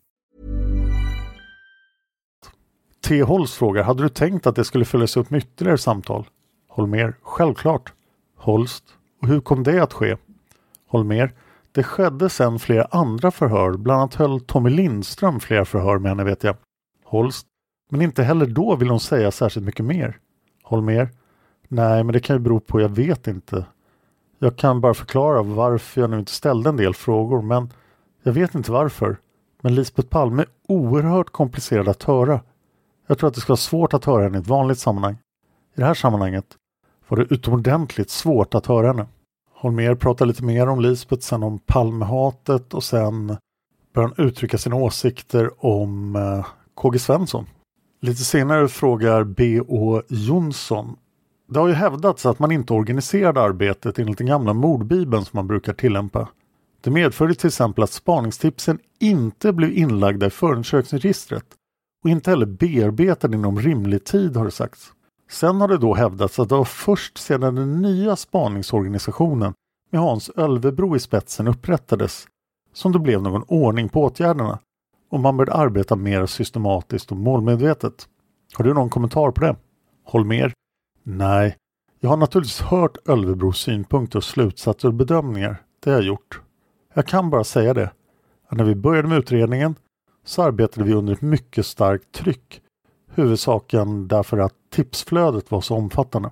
T. Holst frågar, hade du tänkt att det skulle följas upp med ytterligare samtal? Holmér, självklart. Holst, och hur kom det att ske? Holmér, det skedde sen flera andra förhör, bland annat höll Tommy Lindström flera förhör med henne vet jag. Holst, men inte heller då vill hon säga särskilt mycket mer. Holmér, nej men det kan ju bero på, jag vet inte. Jag kan bara förklara varför jag nu inte ställde en del frågor, men jag vet inte varför. Men Lisbeth Palme är oerhört komplicerad att höra. Jag tror att det ska vara svårt att höra henne i ett vanligt sammanhang. I det här sammanhanget var det utomordentligt svårt att höra henne. Holmér pratar lite mer om Lisbeth, sen om Palmehatet och sen börjar han uttrycka sina åsikter om KG Svensson. Lite senare frågar B.O. Jonsson. Det har ju hävdats att man inte organiserade arbetet enligt den gamla mordbibeln som man brukar tillämpa. Det medförde till exempel att spaningstipsen inte blev inlagda i förundersökningsregistret och inte heller bearbetade inom rimlig tid har det sagts. Sen har det då hävdats att det var först sedan den nya spaningsorganisationen med Hans Ölvebro i spetsen upprättades som det blev någon ordning på åtgärderna och man började arbeta mer systematiskt och målmedvetet. Har du någon kommentar på det? Holmér? Nej, jag har naturligtvis hört Ölvebros synpunkter och slutsatser och bedömningar. Det har jag gjort. Jag kan bara säga det. Att när vi började med utredningen så arbetade vi under ett mycket starkt tryck. Huvudsaken därför att tipsflödet var så omfattande.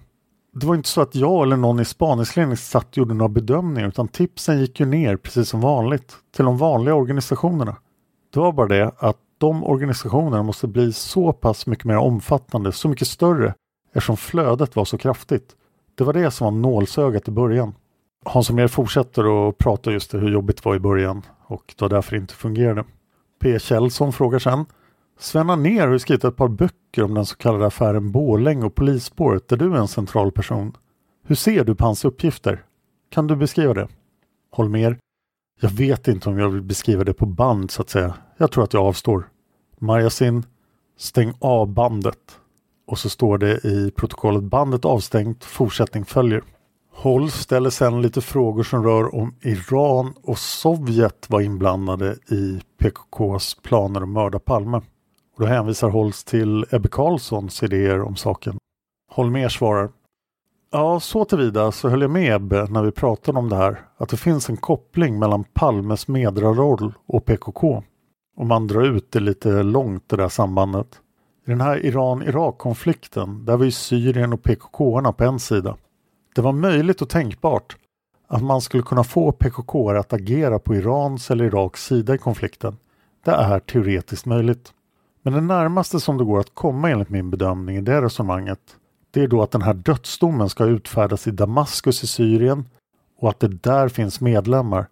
Det var inte så att jag eller någon i spaningsledningen satt och gjorde några bedömningar, utan tipsen gick ju ner precis som vanligt till de vanliga organisationerna. Det var bara det att de organisationerna måste bli så pass mycket mer omfattande, så mycket större, eftersom flödet var så kraftigt. Det var det som var nålsögat i början. Hans Holmér fortsätter att prata just hur jobbigt det var i början och det var därför det inte fungerade. P. Kjellson frågar sen: Sven Anér har skrivit ett par böcker om den så kallade affären Borlänge och polisspåret där du är en central person. Hur ser du på hans uppgifter? Kan du beskriva det? Holmér: Jag vet inte om jag vill beskriva det på band så att säga. Jag tror att jag avstår. Marjasin: Stäng av bandet. Och så står det i protokollet: bandet avstängt, fortsättning följer. Holst ställer sedan lite frågor som rör om Iran och Sovjet var inblandade i PKKs planer att mörda Palme. Och då hänvisar Holst till Ebbe Carlssons idéer om saken. Holmér svarar: Ja, så tillvida så höll jag med Ebbe när vi pratade om det här, att det finns en koppling mellan Palmes medraroll och PKK. Om man drar ut det lite långt, det där sambandet. I den här Iran-Irak-konflikten, där var ju Syrien och PKK-arna på en sida. Det var möjligt och tänkbart att man skulle kunna få PKK att agera på Irans eller Iraks sida i konflikten. Det är teoretiskt möjligt. Men det närmaste som det går att komma enligt min bedömning i det resonemanget, det är då att den här dödsdomen ska utfärdas i Damaskus i Syrien och att det där finns medlemmar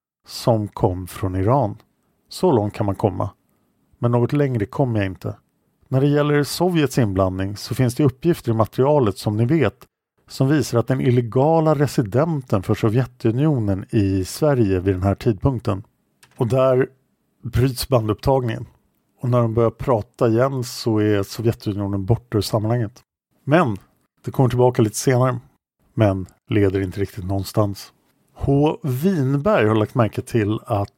som kom från Iran. Så långt kan man komma. Men något längre kommer jag inte. När det gäller Sovjets inblandning så finns det uppgifter i materialet som ni vet som visar att den illegala residenten för Sovjetunionen i Sverige vid den här tidpunkten. Och där bryts bandupptagningen. Och när de börjar prata igen så är Sovjetunionen borta ur sammanhanget. Men det kommer tillbaka lite senare. Men leder inte riktigt någonstans. H. Winberg har lagt märke till att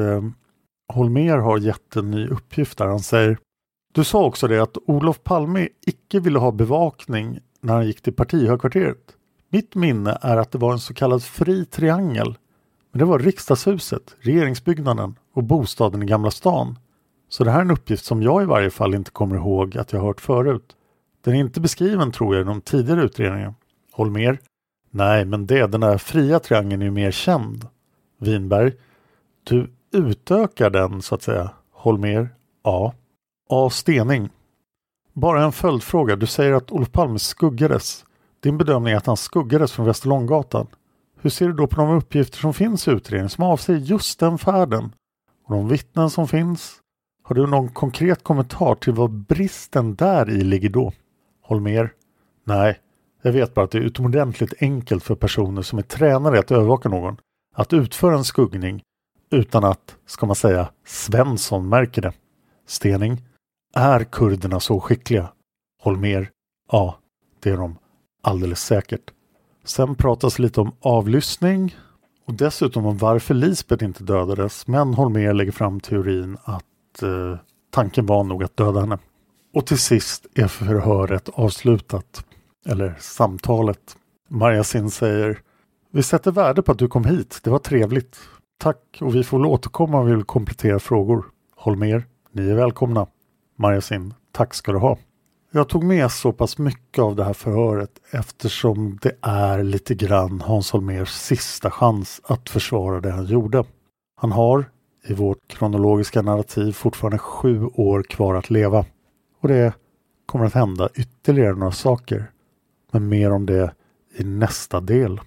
Holmér har gett en ny uppgift där. Han säger: Du sa också det att Olof Palme icke ville ha bevakning när han gick till partihögkvarteret. Mitt minne är att det var en så kallad fri triangel. Men det var riksdagshuset, regeringsbyggnaden och bostaden i Gamla stan. Så det här är en uppgift som jag i varje fall inte kommer ihåg att jag hört förut. Den är inte beskriven tror jag i de tidigare utredningarna. Holmér: Nej, men den där fria triangeln är ju mer känd. Winberg: Du utökar den så att säga. Holmér: Ja. A. Stening: Bara en följdfråga. Du säger att Olof Palme skuggades. Din bedömning är att han skuggades från Västerlånggatan. Hur ser du då på de uppgifter som finns i utredningen som avser just den färden? Och de vittnen som finns? Har du någon konkret kommentar till vad bristen där i ligger då? Holmér: Nej, jag vet bara att det är utomordentligt enkelt för personer som är tränade att övervaka någon att utföra en skuggning utan att, ska man säga, Svensson märker det. Stening: Är kurderna så skickliga? Holmér: Ja, det är de alldeles säkert. Sen pratas lite om avlyssning och dessutom om varför Lisbeth inte dödades, men Holmér lägger fram teorin att tanken var nog att döda henne. Och till sist är förhöret avslutat, eller samtalet. Marjasin säger: Vi sätter värde på att du kom hit, det var trevligt. Tack, och vi får återkomma om vi vill komplettera frågor. Holmér: Ni är välkomna. Marjasin: Tack ska du ha. Jag tog med så pass mycket av det här förhöret eftersom det är lite grann Hans Holmérs sista chans att försvara det han gjorde. Han har i vårt kronologiska narrativ fortfarande 7 år kvar att leva. Och det kommer att hända ytterligare några saker. Men mer om det i nästa del.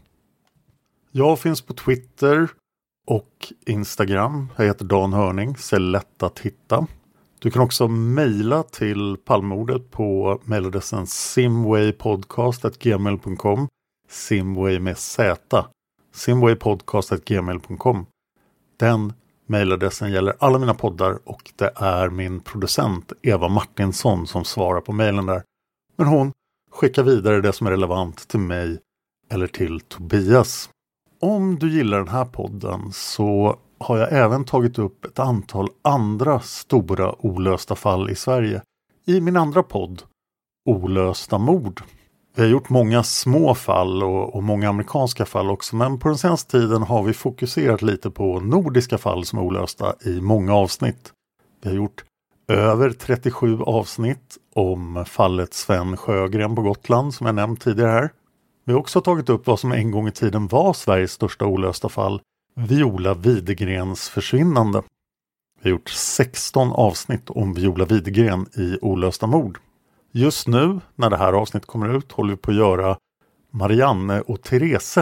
Jag finns på Twitter och Instagram. Jag heter Dan Hörning, så är lätt att hitta. Du kan också mejla till Palmemordet på mejladressen simwaypodcast@gmail.com. Simway med Z. simwaypodcast@gmail.com. Den mejladressen gäller alla mina poddar och det är min producent Eva Martinsson som svarar på mejlen där. Men hon skickar vidare det som är relevant till mig eller till Tobias. Om du gillar den här podden så har jag även tagit upp ett antal andra stora olösta fall i Sverige i min andra podd, Olösta mord. Vi har gjort många små fall och många amerikanska fall också, men på den senaste tiden har vi fokuserat lite på nordiska fall som är olösta i många avsnitt. Vi har gjort över 37 avsnitt om fallet Sven Sjögren på Gotland som jag nämnt tidigare här. Vi har också tagit upp vad som en gång i tiden var Sveriges största olösta fall, Viola Widegrens försvinnande. Vi har gjort 16 avsnitt om Viola Widegren i olösta mord. Just nu, när det här avsnittet kommer ut, håller vi på att göra Marianne och Therese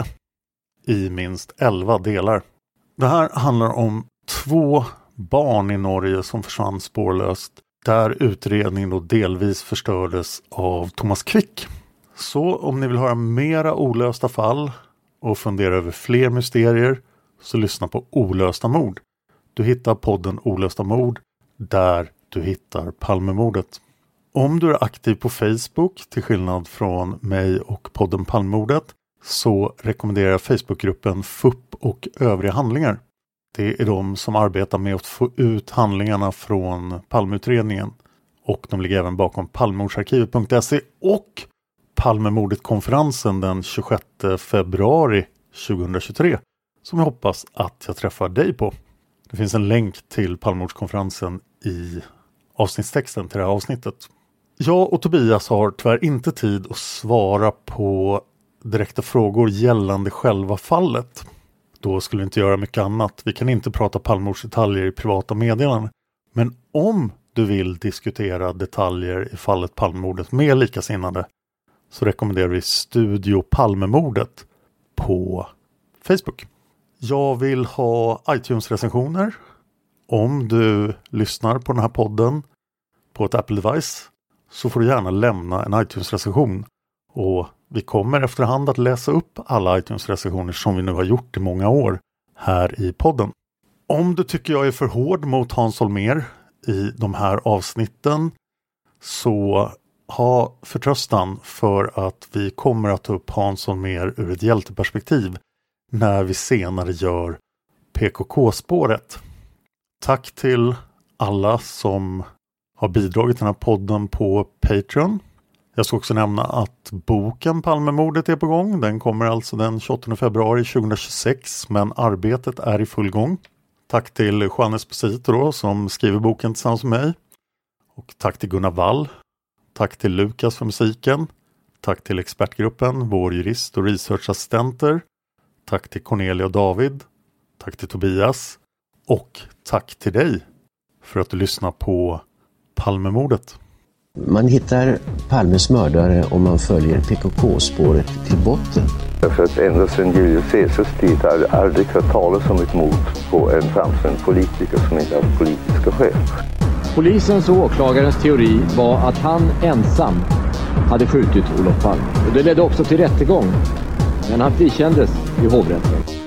i minst 11 delar. Det här handlar om 2 barn i Norge som försvann spårlöst, där utredningen då delvis förstördes av Thomas Quick. Så om ni vill höra mera olösta fall och fundera över fler mysterier, så lyssna på Olösta mord. Du hittar podden Olösta mord där du hittar Palmemordet. Om du är aktiv på Facebook, till skillnad från mig och podden Palmemordet, så rekommenderar jag Facebookgruppen FUP och övriga handlingar. Det är de som arbetar med att få ut handlingarna från Palmeutredningen. Och de ligger även bakom palmemordsarkivet.se och Palmemordet-konferensen den 26 februari 2023. Som jag hoppas att jag träffar dig på. Det finns en länk till Palmemordskonferensen i avsnittstexten till det här avsnittet. Jag och Tobias har tyvärr inte tid att svara på direkta frågor gällande själva fallet. Då skulle vi inte göra mycket annat. Vi kan inte prata Palmemordsdetaljer i privata meddelanden. Men om du vill diskutera detaljer i fallet Palmemordet med likasinnade, så rekommenderar vi Studio Palmemordet på Facebook. Jag vill ha iTunes-recensioner. Om du lyssnar på den här podden på ett Apple-device, så får du gärna lämna en iTunes-recension. Och vi kommer efterhand att läsa upp alla iTunes-recensioner som vi nu har gjort i många år här i podden. Om du tycker jag är för hård mot Hans Holmér i de här avsnitten, så ha förtröstan för att vi kommer att ta upp Hans Holmér ur ett hjälteperspektiv när vi senare gör PKK-spåret. Tack till alla som har bidragit till den här podden på Patreon. Jag ska också nämna att boken Palmemordet är på gång. Den kommer alltså den 28 februari 2026, men arbetet är i full gång. Tack till Juan Esposito då, som skriver boken tillsammans med mig. Och tack till Gunnar Wall. Tack till Lukas för musiken. Tack till expertgruppen, vår jurist och researchassistenter. Tack till Cornelia och David. Tack till Tobias. Och tack till dig för att du lyssnar på Palmemordet. Man hittar Palmes mördare om man följer PKK-spåret till botten. För att ända sedan Julius Caesars tid har det aldrig hört talas om ett mord på en framstående politiker som inte har politiska skäl. Polisens och åklagarens teori var att han ensam hade skjutit Olof Palme. Och det ledde också till rättegång. Men han frikändes i hovrätten.